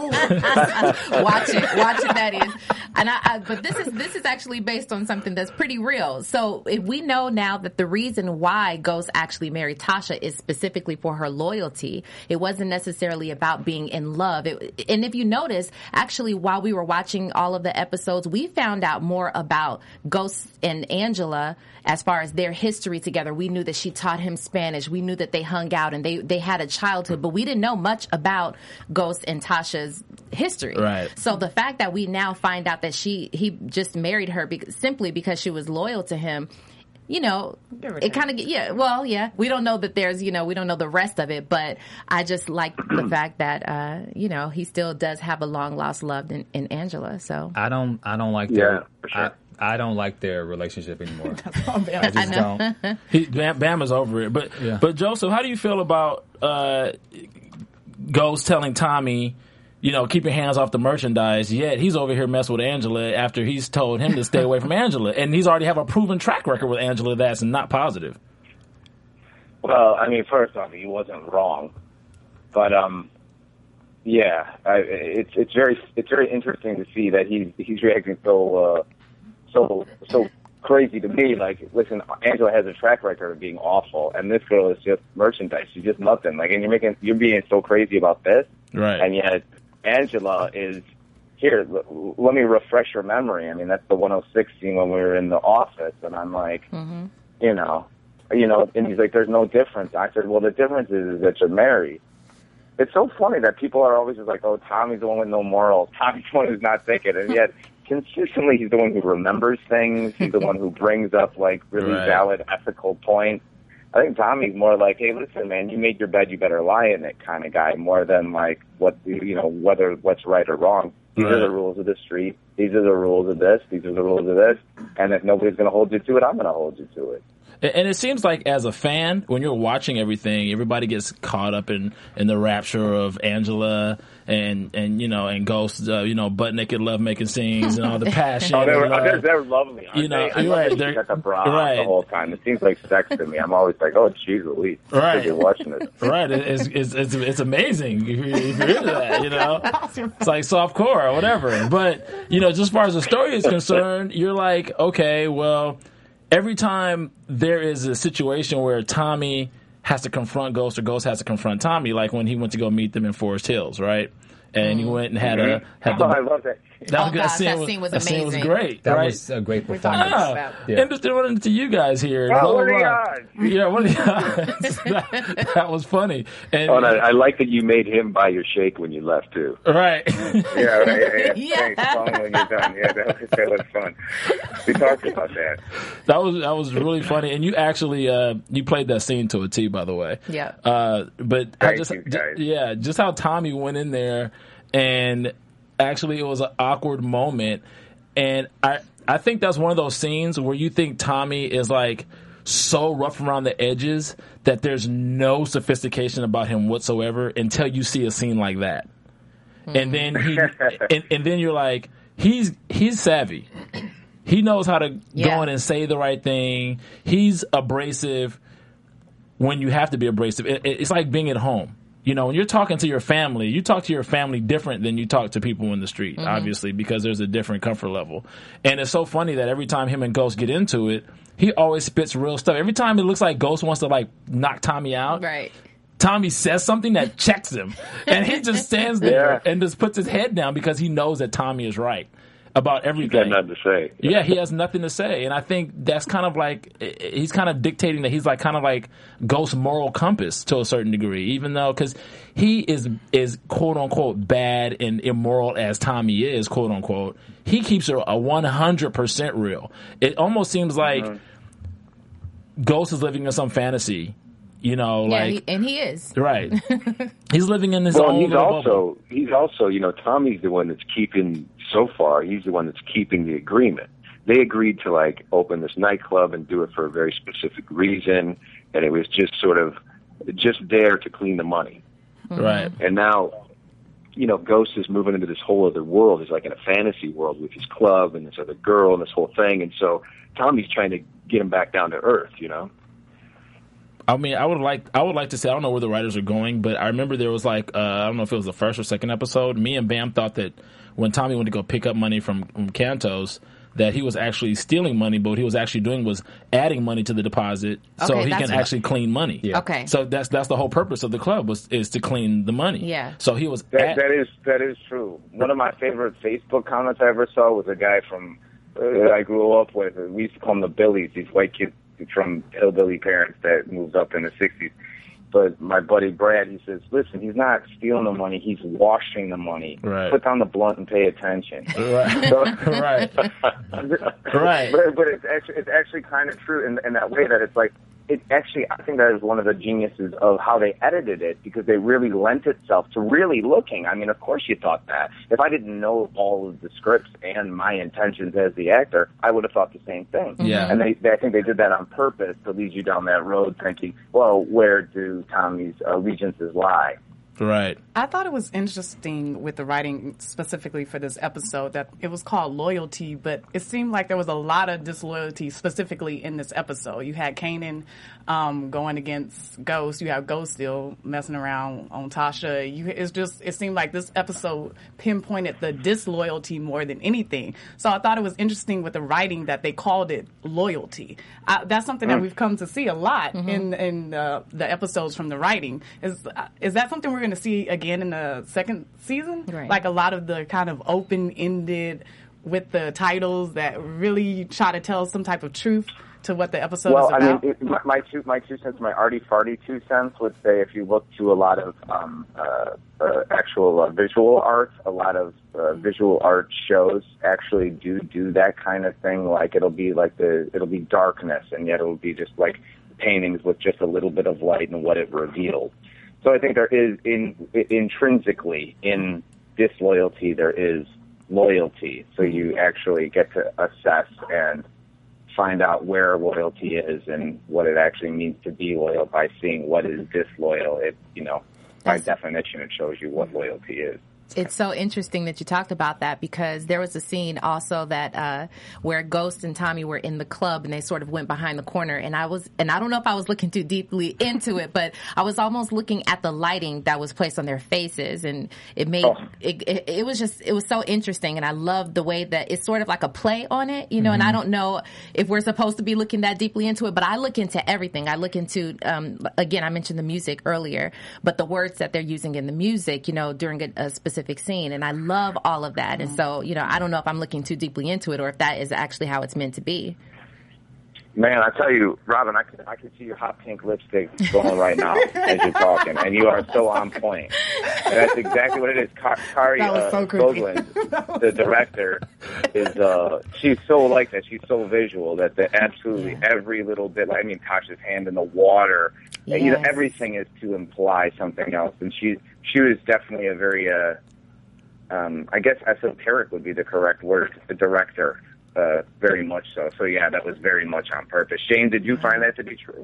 watch it, watch it. That is, and I, I. But this is this is actually based on something that's pretty real. So if we know now that the reason why Ghost actually married Tasha is specifically for her loyalty. It wasn't necessarily about being in love. It, and if you notice, actually, while we were watching all of the episodes, we found out more about Ghost and Angela as far as their history together. We knew that she taught him Spanish. We knew that they hung out and they they had a childhood, but we didn't know much about Ghost and Tasha's history. Right. So the fact that we now find out that she he just married her be- simply because she was loyal to him, you know, it kind of, yeah, well, yeah, we don't know that there's, you know, we don't know the rest of it, but I just like the fact that, uh, you know, he still does have a long lost love in, in Angela. So I don't, I don't like Yeah, their, for sure. I, I don't like their relationship anymore. I I just know. don't. He, Bam, Bam is over it. But Yeah. but Joseph, how do you feel about uh, Ghost telling Tommy, you know, keep your hands off the merchandise, yet he's over here messing with Angela after he's told him to stay away from Angela, and he's already have a proven track record with Angela that's not positive. Well, I mean, first off, he wasn't wrong, but um, yeah, I, it's it's very it's very interesting to see that he's he's reacting so uh, so so crazy to me. Like, listen, Angela has a track record of being awful, and this girl is just merchandise. She's just nothing. Like, and you're making you're being so crazy about this, Right. and yet Angela is here. L- let me refresh your memory. I mean, that's the one oh six scene when we were in the office, and I'm like, Mm-hmm. you know, you know, and he's like, there's no difference. I said, well, the difference is, is that you're married. It's so funny that people are always just like, oh, Tommy's the one with no morals. Tommy's the one who's not thinking. And yet, consistently, he's the one who remembers things. He's the one who brings up, like, really Right. valid ethical points. I think Tommy's more like, hey, listen, man, you made your bed, you better lie in it kind of guy, more than like what you know whether what's right or wrong. These Right. are the rules of the street. These are the rules of this. These are the rules of this. And if nobody's going to hold you to it, I'm going to hold you to it. And it seems like as a fan, when you're watching everything, everybody gets caught up in, in the rapture of Angela and, and you know, and Ghost, uh, you know, butt naked love making scenes and all the passion. Oh, they're, and love. they're, they're lovely. Aren't You know, they? I you're love right, that they're- she's got the bra on right. the whole time. It seems like sex to me. I'm always like, oh, geez, Louise. Right. You're watching it. Right, it- it's, it's it's it's amazing if you're, if you're into that, you know. It's like softcore or whatever. But you know, just as far as the story is concerned, you're like, okay, well, every time there is a situation where Tommy has to confront Ghost or Ghost has to confront Tommy, like when he went to go meet them in Forest Hills, right? And he went and had a had the. Oh, I love that. That was Oh, good. gosh, that was, scene was that scene was amazing. great. That right? was a great We're talking performance. about Ah, Yeah. interested running into you guys here. Oh, Blah, what blah, are the blah. odds? Yeah, what are the odds? that, that was funny. And, Oh, and I, I like that you made him buy your shake when you left too. right. Yeah, right, yeah, yeah. Yeah. Thanks. Call me when you're done. Yeah, that was, that was fun. We talked about that. That was that was really funny, and you actually uh, you played that scene to a T, by the way. Yeah. Uh, but I Thank just you, guys. j- yeah, just how Tommy went in there, and actually it was an awkward moment, and I I think that's one of those scenes where you think Tommy is like so rough around the edges that there's no sophistication about him whatsoever until you see a scene like that, and then he and, and then you're like he's he's savvy. He knows how to Yeah. go in and say the right thing. He's abrasive when you have to be abrasive. It, it- it's like being at home. You know, when you're talking to your family, you talk to your family different than you talk to people in the street, obviously, because there's a different comfort level. And it's so funny that every time him and Ghost get into it, he always spits real stuff. Every time it looks like Ghost wants to, like, knock Tommy out, Right. Tommy says something that checks him. And he just stands there Yeah. and just puts his head down because he knows that Tommy is right about You everything. got nothing to say. Yeah, he has nothing to say, and I think that's kind of like he's kind of dictating that he's like kind of like Ghost's moral compass to a certain degree, even though because he is is quote unquote bad and immoral as Tommy is quote unquote, he keeps it a one hundred percent real. It almost seems like Ghost is living in some fantasy, you know, Yeah, like he, and he is. right. He's living in his Well, own he's little also bubble. he's also you know Tommy's the one that's keeping so far. He's the one that's keeping the agreement. They agreed to like open this nightclub and do it for a very specific reason, and it was just sort of just there to clean the money. Right. And now, you know, Ghost is moving into this whole other world. He's like in a fantasy world with his club and this other girl and this whole thing. And so Tommy's trying to get him back down to earth, you know? I mean, I would like, I would like to say, I don't know where the writers are going, but I remember there was like, uh, I don't know if it was the first or second episode. Me and Bam thought that when Tommy went to go pick up money from, from Cantos, that he was actually stealing money, but what he was actually doing was adding money to the deposit so Okay, he that's can what- actually clean money. Yeah. Okay. So that's that's the whole purpose of the club was is to clean the money. Yeah. So he was That, add- that is that is true. One of my favorite Facebook comments I ever saw was a guy from uh, I grew up with. We used to call them the Billies, these white kids from hillbilly parents that moved up in the sixties. But my buddy Brad, he says, listen, he's not stealing the money, he's washing the money. Right. Put down the blunt and pay attention. Right. So- right. Right. But, but it's actually it's actually kind of true in, in that way that it's like it actually I think that is one of the geniuses of how they edited it because they really lent itself to really looking. I mean, of course you thought that. If I didn't know all of the scripts and my intentions as the actor, I would have thought the same thing. Yeah. And they, they I think they did that on purpose to lead you down that road thinking, well, where do Tommy's allegiances lie? Right. I thought it was interesting with the writing specifically for this episode that it was called Loyalty, but it seemed like there was a lot of disloyalty specifically in this episode. You had Kanan um, going against Ghost. You have Ghost still messing around on Tasha. You, it's just it seemed like this episode pinpointed the disloyalty more than anything. So I thought it was interesting with the writing that they called it loyalty. I, that's something that we've come to see a lot in in uh, the episodes from the writing. Is uh, is that something we're going to see again in the second season? Right. Like a lot of the kind of open-ended with the titles that really try to tell some type of truth to what the episode Well, is I about? mean, it, my, my two my two cents, my arty farty two cents would say if you look to a lot of um, uh, uh, actual uh, visual art, a lot of uh, visual art shows actually do do that kind of thing. Like it'll be like the it'll be darkness, and yet it'll be just like paintings with just a little bit of light and what it revealed. So I think there is in, intrinsically in disloyalty there is loyalty. So you actually get to assess and find out where loyalty is and what it actually means to be loyal by seeing what is disloyal. It, you know, by definition, it shows you what loyalty is. It's so interesting that you talked about that, because there was a scene also that uh where Ghost and Tommy were in the club and they sort of went behind the corner, and I was and I don't know if I was looking too deeply into it, but I was almost looking at the lighting that was placed on their faces, and it made oh. it, it it was just it was so interesting, and I loved the way that it's sort of like a play on it, you know. Mm-hmm. And I don't know if we're supposed to be looking that deeply into it, but I look into everything. I look into um again, I mentioned the music earlier, but the words that they're using in the music, you know, during a, a specific scene, and I love all of that. And so, you know, I don't know if I'm looking too deeply into it or if that is actually how it's meant to be. Man, I tell you, Robin, I can I can see your hot pink lipstick going right now as you're talking, and you are so on point. And that's exactly what it is. Car- Kari uh, so Skoglund, the director, is uh, she's so like that. She's so visual that the absolutely yeah. every little bit. I mean, Tasha's hand in the water. Yes. And, you know, everything is to imply something else, and she she was definitely a very. Uh, Um, I guess esoteric would be the correct word, the director, uh, very much so. So, yeah, that was very much on purpose. Shane, did you find that to be true?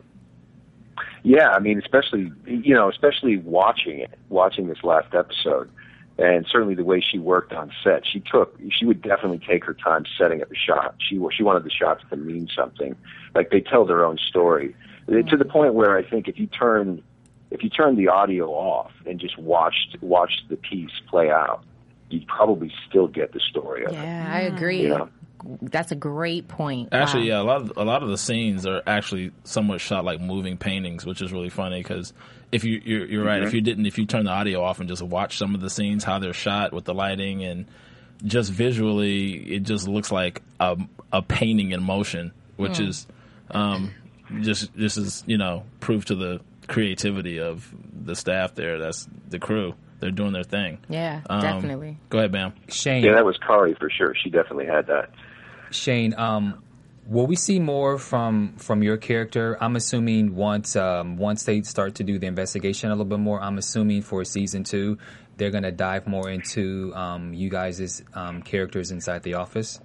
Yeah, I mean, especially, you know, especially watching it, watching this last episode, and certainly the way she worked on set. She took, she would definitely take her time setting up a shot. She, she wanted the shots to mean something. Like, they tell their own story. Mm-hmm. To the point where I think if you turn, if you turn the audio off and just watched, watched the piece play out, you'd probably still get the story of yeah, it. Yeah, I agree. You know? That's a great point. Actually, wow. yeah, a lot of a lot of the scenes are actually somewhat shot like moving paintings, which is really funny because if you you're, you're right, mm-hmm. if you didn't, if you turn the audio off and just watch some of the scenes, how they're shot with the lighting and just visually, it just looks like a a painting in motion, which mm. is um, just just as you know proof to the creativity of the staff there. That's the crew. They're doing their thing. Yeah, um, definitely. Go ahead, Bam. Shane. Yeah, that was Kari for sure. She definitely had that. Shane, um, will we see more from from your character? I'm assuming once um, once they start to do the investigation a little bit more, I'm assuming for season two, they're going to dive more into um, you guys' um, characters inside the office.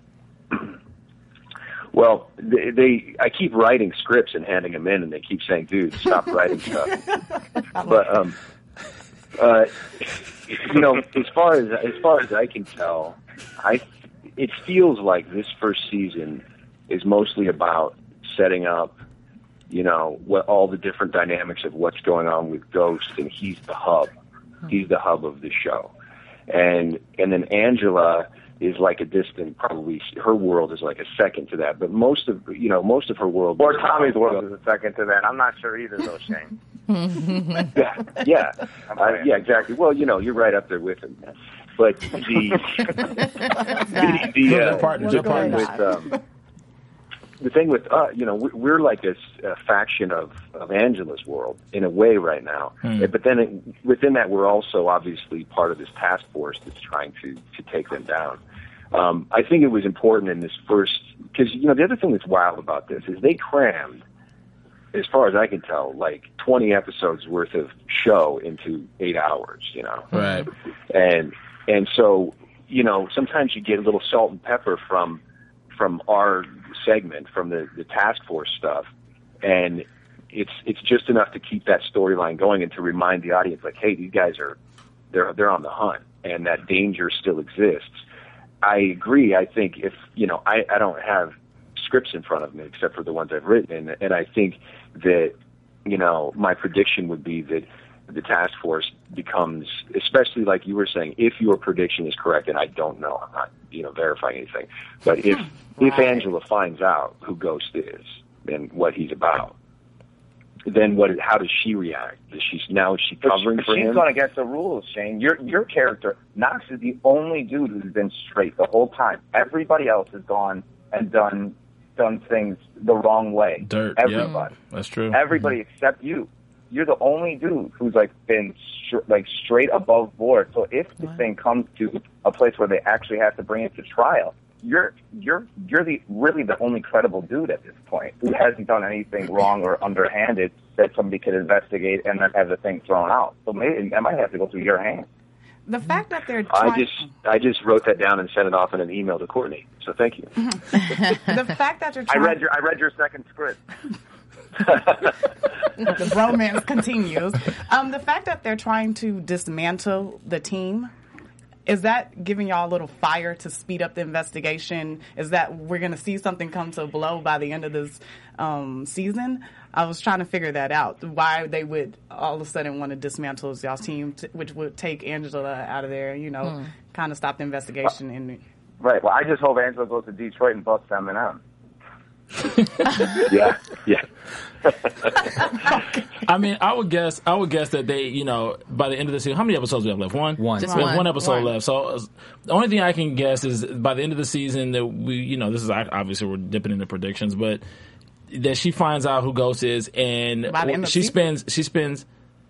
Well, they, they, I keep writing scripts and handing them in, and they keep saying, "Dude, stop writing stuff." But um, uh, you know, as far as as far as I can tell, I it feels like this first season is mostly about setting up, you know, what all the different dynamics of what's going on with Ghost, and he's the hub. He's the hub of the show, and and then Angela is like a distant, probably her world is like a second to that. But most of you know most of her world, or Tommy's world is a second to that. I'm not sure either, though, Shane. yeah, yeah, uh, yeah, exactly. Well, you know, you're right up there with him. But the the, the, uh, partners, the thing with um, the thing with uh, you know, we're like a, a faction of, of Angela's world in a way right now. Hmm. But then it, within that, we're also obviously part of this task force that's trying to to take them down. Um, I think it was important in this first, because you know the other thing that's wild about this is they crammed, as far as I can tell, like twenty episodes worth of show into eight hours. You know, right? And and so you know sometimes you get a little salt and pepper from from our segment, from the, the task force stuff, and it's it's just enough to keep that storyline going and to remind the audience, like, hey, these guys are they're they're on the hunt, and that danger still exists. I agree. I think if you know, I, I don't have scripts in front of me except for the ones I've written, and, and I think that you know my prediction would be that the task force becomes, especially like you were saying, if your prediction is correct, and I don't know, I'm not you know verifying anything, but if right. if Angela finds out who Ghost is and what he's about, then what? How does she react? Is she now is she covering but for she's him? She's going against the rules, Shane. Your your character, Knox, is the only dude who's been straight the whole time. Everybody else has gone and done done things the wrong way. Dirt. Everybody. Yep, that's true. Everybody mm-hmm. except you. You're the only dude who's like been str- like straight above board. So if this wow. thing comes to a place where they actually have to bring it to trial, you're you're you're the really the only credible dude at this point who hasn't done anything wrong or underhanded that somebody could investigate and then have the thing thrown out. So maybe that might have to go through your hands. The fact that they're trying... I just I just wrote that down and sent it off in an email to Courtney. So thank you. The fact that you're I trying... read your I read your second script. The romance continues. Um, the fact that they're trying to dismantle the team, is that giving y'all a little fire to speed up the investigation? Is that we're going to see something come to a blow by the end of this um, season? I was trying to figure that out. Why they would all of a sudden want to dismantle y'all's team, t- which would take Angela out of there, you know, hmm. kind of stop the investigation. Uh, in right. Well, I just hope Angela goes to Detroit and busts Eminem. yeah, yeah. I mean, I would guess, I would guess that they, you know, by the end of the season, how many episodes do we have left? One. One. Just one. one. one episode one. left. So uh, the only thing I can guess is by the end of the season that we, you know, this is obviously we're dipping into predictions, but that she finds out who Ghost is, and she spends, she spends.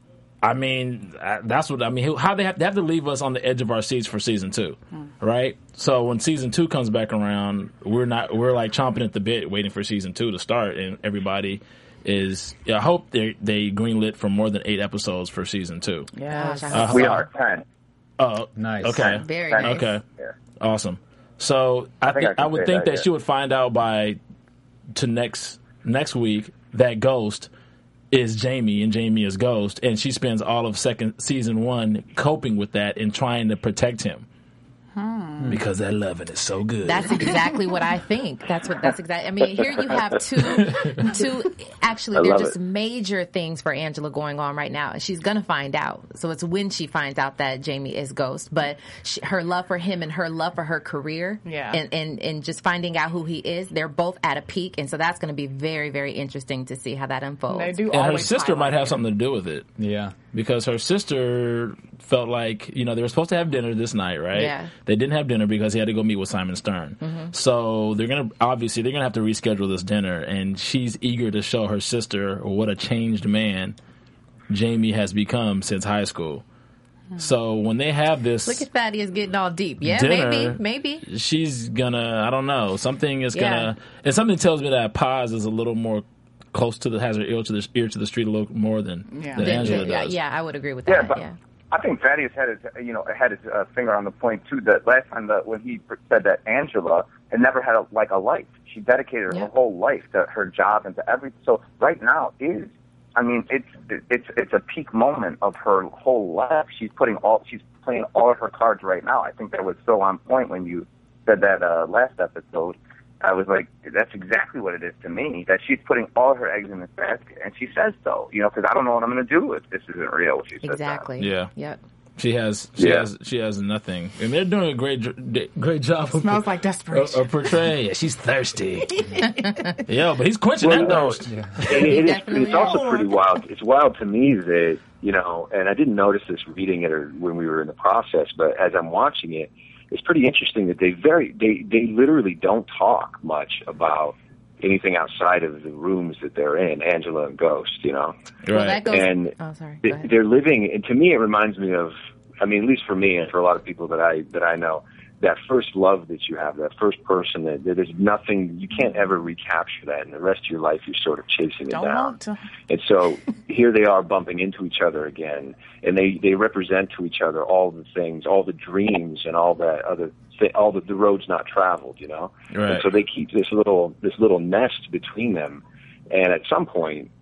I mean, that's what I mean. How they have, they have to leave us on the edge of our seats for season two, hmm. right? So when season two comes back around, we're not we're like chomping at the bit, waiting for season two to start, and everybody is. I hope they they greenlit for more than eight episodes for season two. Yeah, uh, we are ten. Oh, nice. Okay, very nice. Okay, yeah. Awesome. So I, I think I, I would think that, that yeah. she would find out by to next next week that Ghost is Jamie and Jamie is Ghost, and she spends all of second season one coping with that and trying to protect him. Hmm. Because that loving is so good. That's exactly what I think. That's what. That's exactly. I mean, here you have two, two. Actually, they're just it. major things for Angela going on right now. She's gonna find out. So it's when she finds out that Jamie is Ghost. But she, her love for him and her love for her career, yeah, and, and and just finding out who he is, they're both at a peak, and so that's going to be very, very interesting to see how that unfolds. They do. And her sister might have something to do with it. Yeah, because her sister felt like, you know, they were supposed to have dinner this night, right? Yeah. They didn't have dinner because he had to go meet with Simon Stern. Mm-hmm. So they're going to, obviously, they're going to have to reschedule this dinner, and she's eager to show her sister what a changed man Jamie has become since high school. Mm-hmm. So when they have this... Look at Thaddeus getting all deep. Yeah, dinner, maybe, maybe. She's going to, I don't know, something is yeah. going to, and something tells me that Paz is a little more close to the, has her ear to the, ear to the street a little more than, yeah. than Angela yeah, does. Yeah, I would agree with that. Yeah, but yeah. I think Thaddeus had his, you know, had his uh, finger on the point too. That last time that when he said that Angela had never had a, like a life, she dedicated yeah. her whole life to her job and to everything. So right now is, I mean, it's it's it's a peak moment of her whole life. She's putting all, she's playing all of her cards right now. I think that was so on point when you said that uh, last episode. I was like, that's exactly what it is to me, that she's putting all her eggs in this basket, and she says so, you know, because I don't know what I'm going to do if this isn't real. She says exactly. that. Yeah. Yep. She has, she yeah. has, she has nothing, and they're doing a great, great job. It smells of, like desperation. Of, of portraying. Yeah, she's thirsty. Yeah, but he's quenching well, that no, thirst. Yeah. It, it is, it's also pretty wild. It's wild to me that, you know, and I didn't notice this reading it or when we were in the process, but as I'm watching it, it's pretty interesting that they very they they literally don't talk much about anything outside of the rooms that they're in, Angela and Ghost, you know. Right. Well, that goes, and oh, sorry. they, they're living, and to me, it reminds me of, I mean, at least for me and for a lot of people that I that I know, that first love that you have, that first person that, that there's nothing, you can't ever recapture that, and the rest of your life you're sort of chasing it Don't down. want to. And so here they are bumping into each other again, and they, they represent to each other all the things, all the dreams and all that other th- all the, the roads not traveled, you know? Right. And so they keep this little this little nest between them, and at some point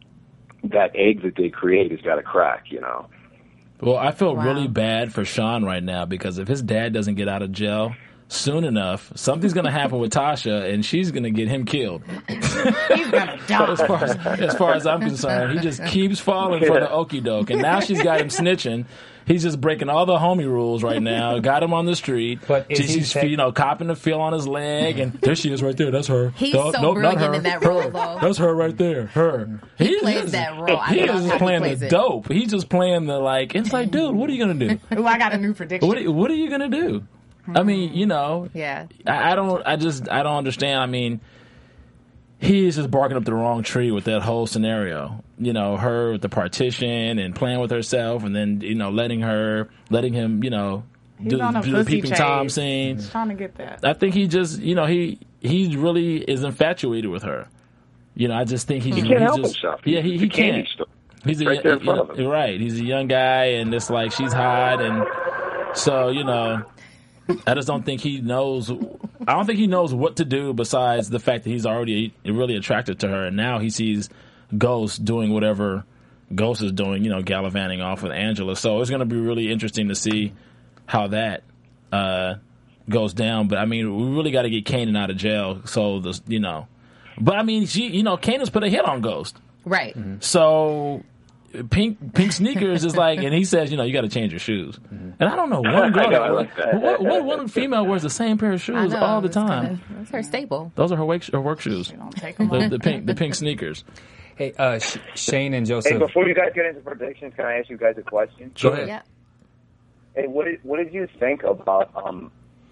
that egg that they create has got to crack, you know? Well, I feel wow. really bad for Sean right now because if his dad doesn't get out of jail soon enough, something's going to happen with Tasha, and she's going to get him killed. He's going to die. As far as, as far as I'm concerned, he just keeps falling for the okie doke, and now she's got him snitching. He's just breaking all the homie rules right now. Got him on the street. But is she's, he she's tech- you know, copping the feel on his leg, and there she is right there. That's her. He's no, so nope, brilliant not her. in that her. role, though. That's her right there. Her. He, he plays is, that role. I He love is how playing he plays the it. dope. He's just playing the like. It's like, dude, what are you gonna do? Ooh, I got a new prediction. What are, what are you gonna do? I mean, you know. Yeah. I, I don't. I just. I don't understand. I mean. He is just barking up the wrong tree with that whole scenario. You know, her with the partition and playing with herself, and then, you know, letting her, letting him, you know, He's do, on a do the pussy peeping chase. Tom scene. He's trying to get that. I think he just, you know, he he really is infatuated with her. You know, I just think he, He he can't help just, himself. Yeah, he, He's he a candy can't. store. He's a, Right there in front of him. You're right. He's a young guy, and it's like she's hot, and so you know, I just don't think he knows. I don't think he knows what to do besides the fact that he's already really attracted to her, and now he sees Ghost doing whatever Ghost is doing. You know, gallivanting off with Angela. So it's going to be really interesting to see how that uh, goes down. But I mean, we really got to get Kanan out of jail. So the you know, but I mean, she you know, Kanan's put a hit on Ghost, right? Mm-hmm. So. Pink pink sneakers is like, and he says, you know, you got to change your shoes. Mm-hmm. And I don't know one girl, I know, I like that. what, what one female wears the same pair of shoes know, all the it's time. Kinda, that's her staple. Those are her work, her work shoes. The, the pink the pink sneakers. Hey, uh, Sh- Shane and Joseph. Hey, before you guys get into predictions, can I ask you guys a question? Go ahead. Yeah. Hey, what did what did you think about um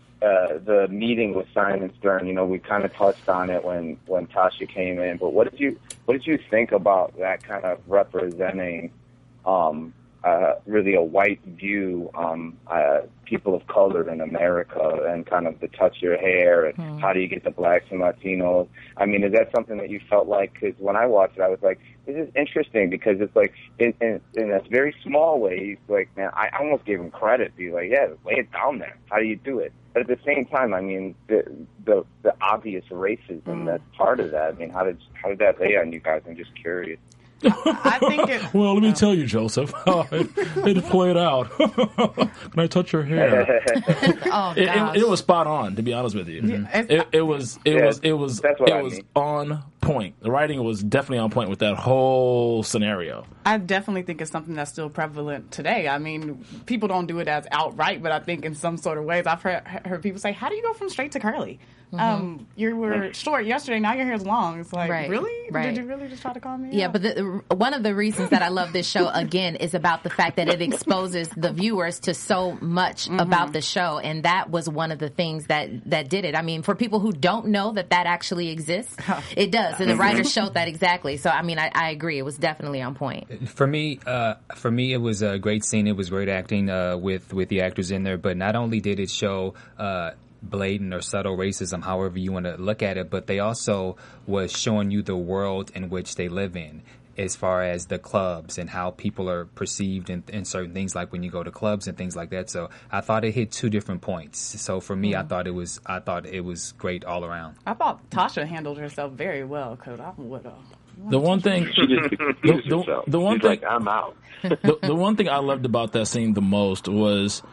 uh the meeting with Simon Stern? You know, we kind of touched on it when when Tasha came in, but what did you what did you think about that kind of representing um uh really a white view, um uh people of color in America, and kind of the touch your hair and Mm. how do you get the blacks and Latinos? I mean, is that something that you felt like? Because when I watched it, I was like, this is interesting, because it's like in, in, in a very small way, he's like, man, I almost gave him credit, be like, yeah, lay it down there. How do you do it? But at the same time, I mean, the the, the obvious racism Mm. that's part of that. I mean, how did how did that lay on you guys? I'm just curious. I think it. Well, let me tell you, Joseph. I had to play it out. Can I touch your hair? Oh, It, gosh. it, it was spot on, to be honest with you. Yeah, it's- It, it was, it Yeah, was, it was, that's what it I was mean. on point. The writing was definitely on point with that whole scenario. I definitely think it's something that's still prevalent today. I mean, people don't do it as outright, but I think in some sort of ways, I've heard, heard people say, "How do you go from straight to curly? Um, you were short yesterday, now your hair's long." It's like, Right, really? right. Did you really just try to call me? Yeah, out? but the, one of the reasons that I love this show again is about the fact that it exposes the viewers to so much about the show, and that was one of the things that that did it. I mean, for people who don't know that that actually exists, it does. And the writers showed that exactly. So, I mean, I, I agree. It was definitely on point. For me, uh, for me, it was a great scene. It was great acting uh, with with the actors in there. But not only did it show uh, blatant or subtle racism, however you want to look at it, but they also was showing you the world in which they live in, as far as the clubs and how people are perceived in, in certain things, like when you go to clubs and things like that. So I thought it hit two different points. So for me, I thought it was I thought it was great all around. I thought Tasha handled herself very well, because I would have. The one thing, She just the, excused the, herself. the one She's thing, like, I'm out. the, the one thing I loved about that scene the most was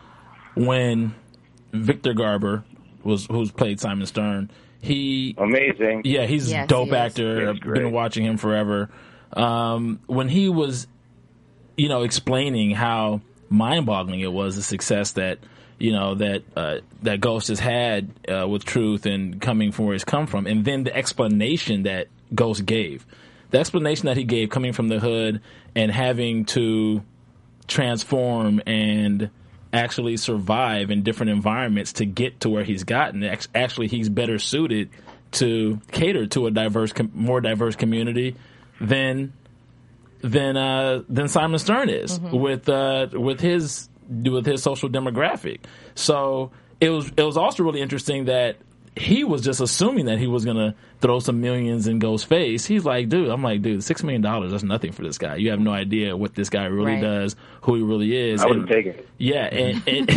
when Victor Garber was who's played Simon Stern. He Amazing. Yeah, he's Yes, a dope he is. actor. He's I've great. been watching him forever. Um, when he was, you know, explaining how mind-boggling it was, the success that you know that uh, that Ghost has had uh, with Truth and coming from where he's come from, and then the explanation that Ghost gave, the explanation that he gave coming from the hood and having to transform and actually survive in different environments to get to where he's gotten. Act- Actually, he's better suited to cater to a diverse, com- more diverse community than than uh, than Simon Stern is with uh, with his with his social demographic. So it was it was also really interesting that he was just assuming that he was gonna throw some millions in Ghost's face. He's like, dude, I'm like, dude, six million dollars, that's nothing for this guy. You have no idea what this guy really Right. does, who he really is. I would have And- taken it. Yeah, and, and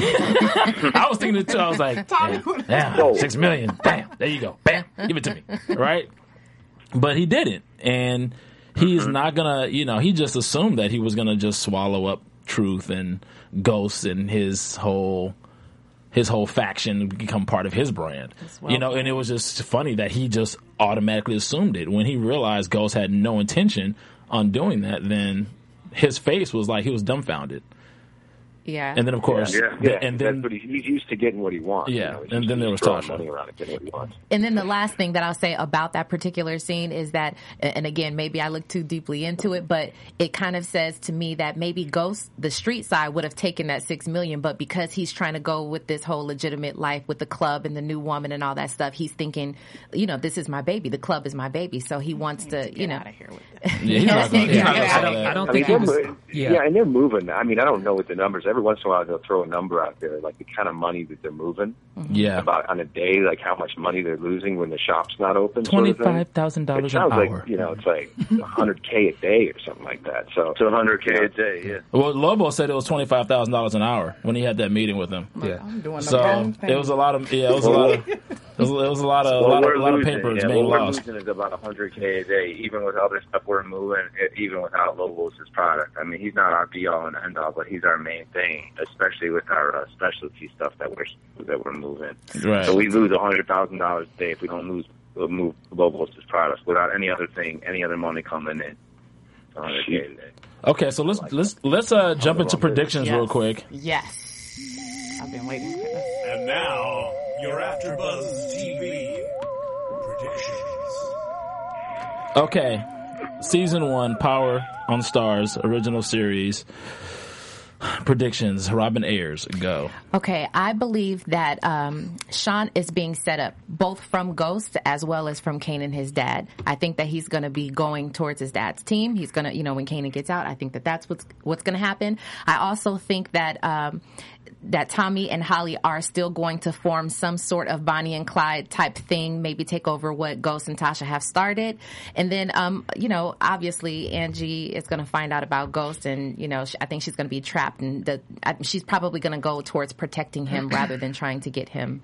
I was thinking it too. I was like, damn, damn, six million, bam, there you go, bam, give it to me, right? But he didn't, and he's not gonna, you know, he just assumed that he was gonna just swallow up Truth and Ghost and his whole his whole faction become part of his brand. well You know, and it was just funny that he just automatically assumed it. When he realized Ghost had no intention on doing that, then his face was like he was dumbfounded. Yeah. And then, of course, Yeah, the- yeah. and then That's what he, he's used to getting what he wants. Yeah, you know, he's and used then to there was throwing Tasha. money around and getting what he wants. And then the last thing that I'll say about that particular scene is that, and again, maybe I look too deeply into it, but it kind of says to me that maybe Ghost, the street side, would have taken that six million, but because he's trying to go with this whole legitimate life with the club and the new woman and all that stuff, he's thinking, you know, this is my baby. The club is my baby. So he wants to, you know, Out of here with that. Yeah, he's not gonna, he's not gonna I say don't, that. I don't I think mean, he was. they're mo- Yeah. yeah, and they're moving. I mean, I don't know what the numbers. Every once in a while, they'll throw a number out there, like the kind of money that they're moving. Yeah. About on a day, like how much money they're losing when the shop's not open. sort of thing. Twenty-five thousand It dollars an sounds hour. like, you know, it's like one hundred K a day or something like that. So, So one hundred K a day, yeah. Well, Lobo said it was twenty-five thousand dollars an hour when he had that meeting with him. Yeah. I'm doing the So wrong thing. it was a lot of yeah, it was a lot of it was, it was a lot of a Well, lot we're of, a lot of losing, papers yeah, being what we're lost. losing is about one hundred K a day, even with other stuff we're moving, e- even without Lobos' product. I mean, he's not our be-all and end-all, but he's our main thing, especially with our uh, specialty stuff that we're that we're moving. Right. So we lose one hundred thousand dollars a day if we don't lose uh, move Lobos' products without any other thing, any other money coming in. one hundred K a day. Okay, so let's let's let's uh, jump into predictions Yes. real quick. Yes. I've been waiting for this. And now, your AfterBuzz T V predictions. Okay, season one, Power on Stars, original series. Predictions. Robin Ayers, go. Okay, I believe that um, Sean is being set up both from Ghost as well as from Kanan, his dad. I think that he's going to be going towards his dad's team. He's going to, you know, when Kanan gets out, I think that that's what's what's going to happen. I also think that um, that Tommy and Holly are still going to form some sort of Bonnie and Clyde type thing, maybe take over what Ghost and Tasha have started. And then, um, you know, obviously Angie is going to find out about Ghost, and, you know, I think she's going to be trapped, and the, I, she's probably going to go towards protecting him rather than trying to get him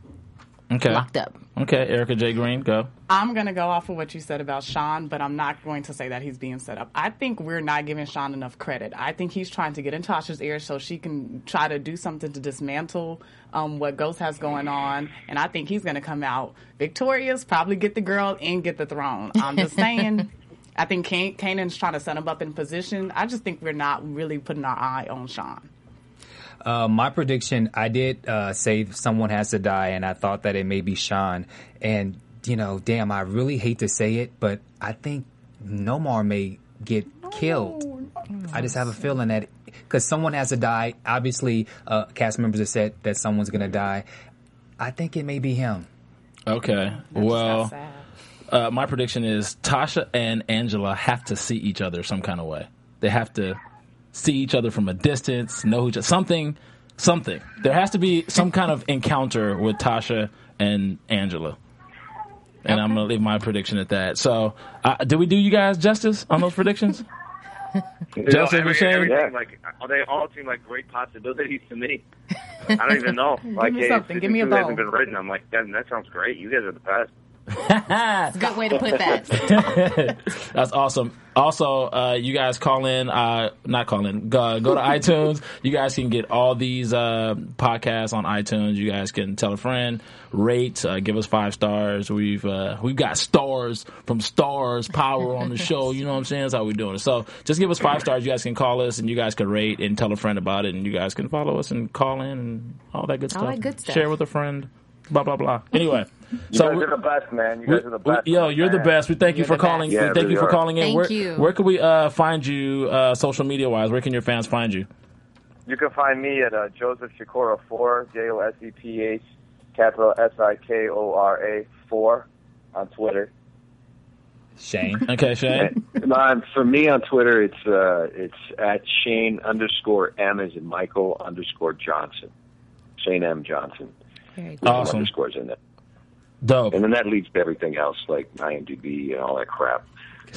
Okay. locked up. Okay, Erica J. Green, go. I'm going to go off of what you said about Sean, but I'm not going to say that he's being set up. I think we're not giving Sean enough credit. I think he's trying to get in Tasha's ear so she can try to do something to dismantle um, what Ghost has going on. And I think he's going to come out victorious, probably get the girl and get the throne. I'm just saying. I think Can- Kanan's trying to set him up in position. I just think we're not really putting our eye on Sean. Uh, my prediction, I did uh, say someone has to die, and I thought that it may be Sean. And, you know, damn, I really hate to say it, but I think Nomar may get killed. I just have a feeling that, because someone has to die. Obviously, uh, cast members have said that someone's going to die. I think it may be him. Okay, well, uh, my prediction is Tasha and Angela have to see each other some kind of way. They have to see each other from a distance, know each other, something, something. There has to be some kind of encounter with Tasha and Angela. And okay. I'm going to leave my prediction at that. So, uh, did we do you guys justice on those predictions? Justin, every, everything, like, they all seem like great possibilities to me. I don't even know. Like, Give me hey, something. Give me a bone. hasn't been written. I'm like, that, that sounds great. You guys are the best. It's a good way to put that. That's awesome. Also, uh, you guys call in, uh, not call in, go, go to iTunes. You guys can get all these uh, podcasts on iTunes. You guys can tell a friend, rate, uh, give us five stars. We've uh, we've got stars from Stars Power on the show. You know what I'm saying? That's how we're doing it. So just give us five stars. You guys can call us, and you guys can rate and tell a friend about it, and you guys can follow us and call in and all that good stuff. All that good stuff. Share with a friend. Blah blah blah. Anyway, you so guys are the best, man. You guys we, are the best. We, yo, you're the best. We thank You're you for the calling. best. Yeah, we thank really you for are. calling in. Thank where, you. where can we uh, find you, uh, social media wise? Where can your fans find you? You can find me at uh, Joseph Sikora four, J O S E P H, capital S I K O R A four on Twitter. Shane. Okay, Shane. Um, for me on Twitter, it's uh, it's at Shane underscore M as in Michael underscore Johnson. Shane M Johnson. Very With Awesome. Underscores in there. Dope. And then that leads to everything else, like I M D B and all that crap.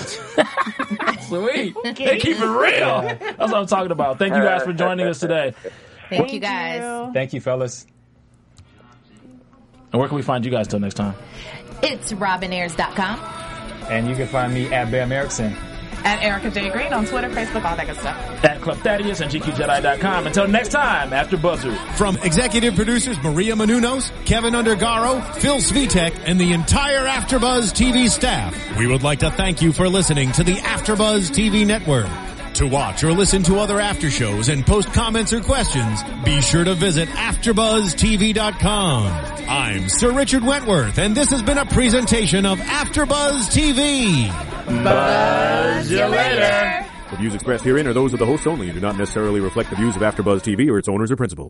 Sweet. They keep it real. That's what I'm talking about. Thank you guys for joining us today. Thank you guys. Thank you, fellas. And where can we find you guys till next time? It's robin ayers dot com. And you can find me at Bam Erickson. At Erica J. Green on Twitter, Facebook, all that good stuff. At Club Thaddeus and G Q Jedi dot com. Until next time, after Buzzard. From executive producers Maria Menounos, Kevin Undergaro, Phil Svitek, and the entire AfterBuzz T V staff, we would like to thank you for listening to the AfterBuzz T V network. To watch or listen to other after shows and post comments or questions, be sure to visit after buzz T V dot com. I'm Sir Richard Wentworth, and this has been a presentation of AfterBuzz T V. Buzz you later. The views expressed herein are those of the hosts only and do not necessarily reflect the views of AfterBuzz T V or its owners or principals.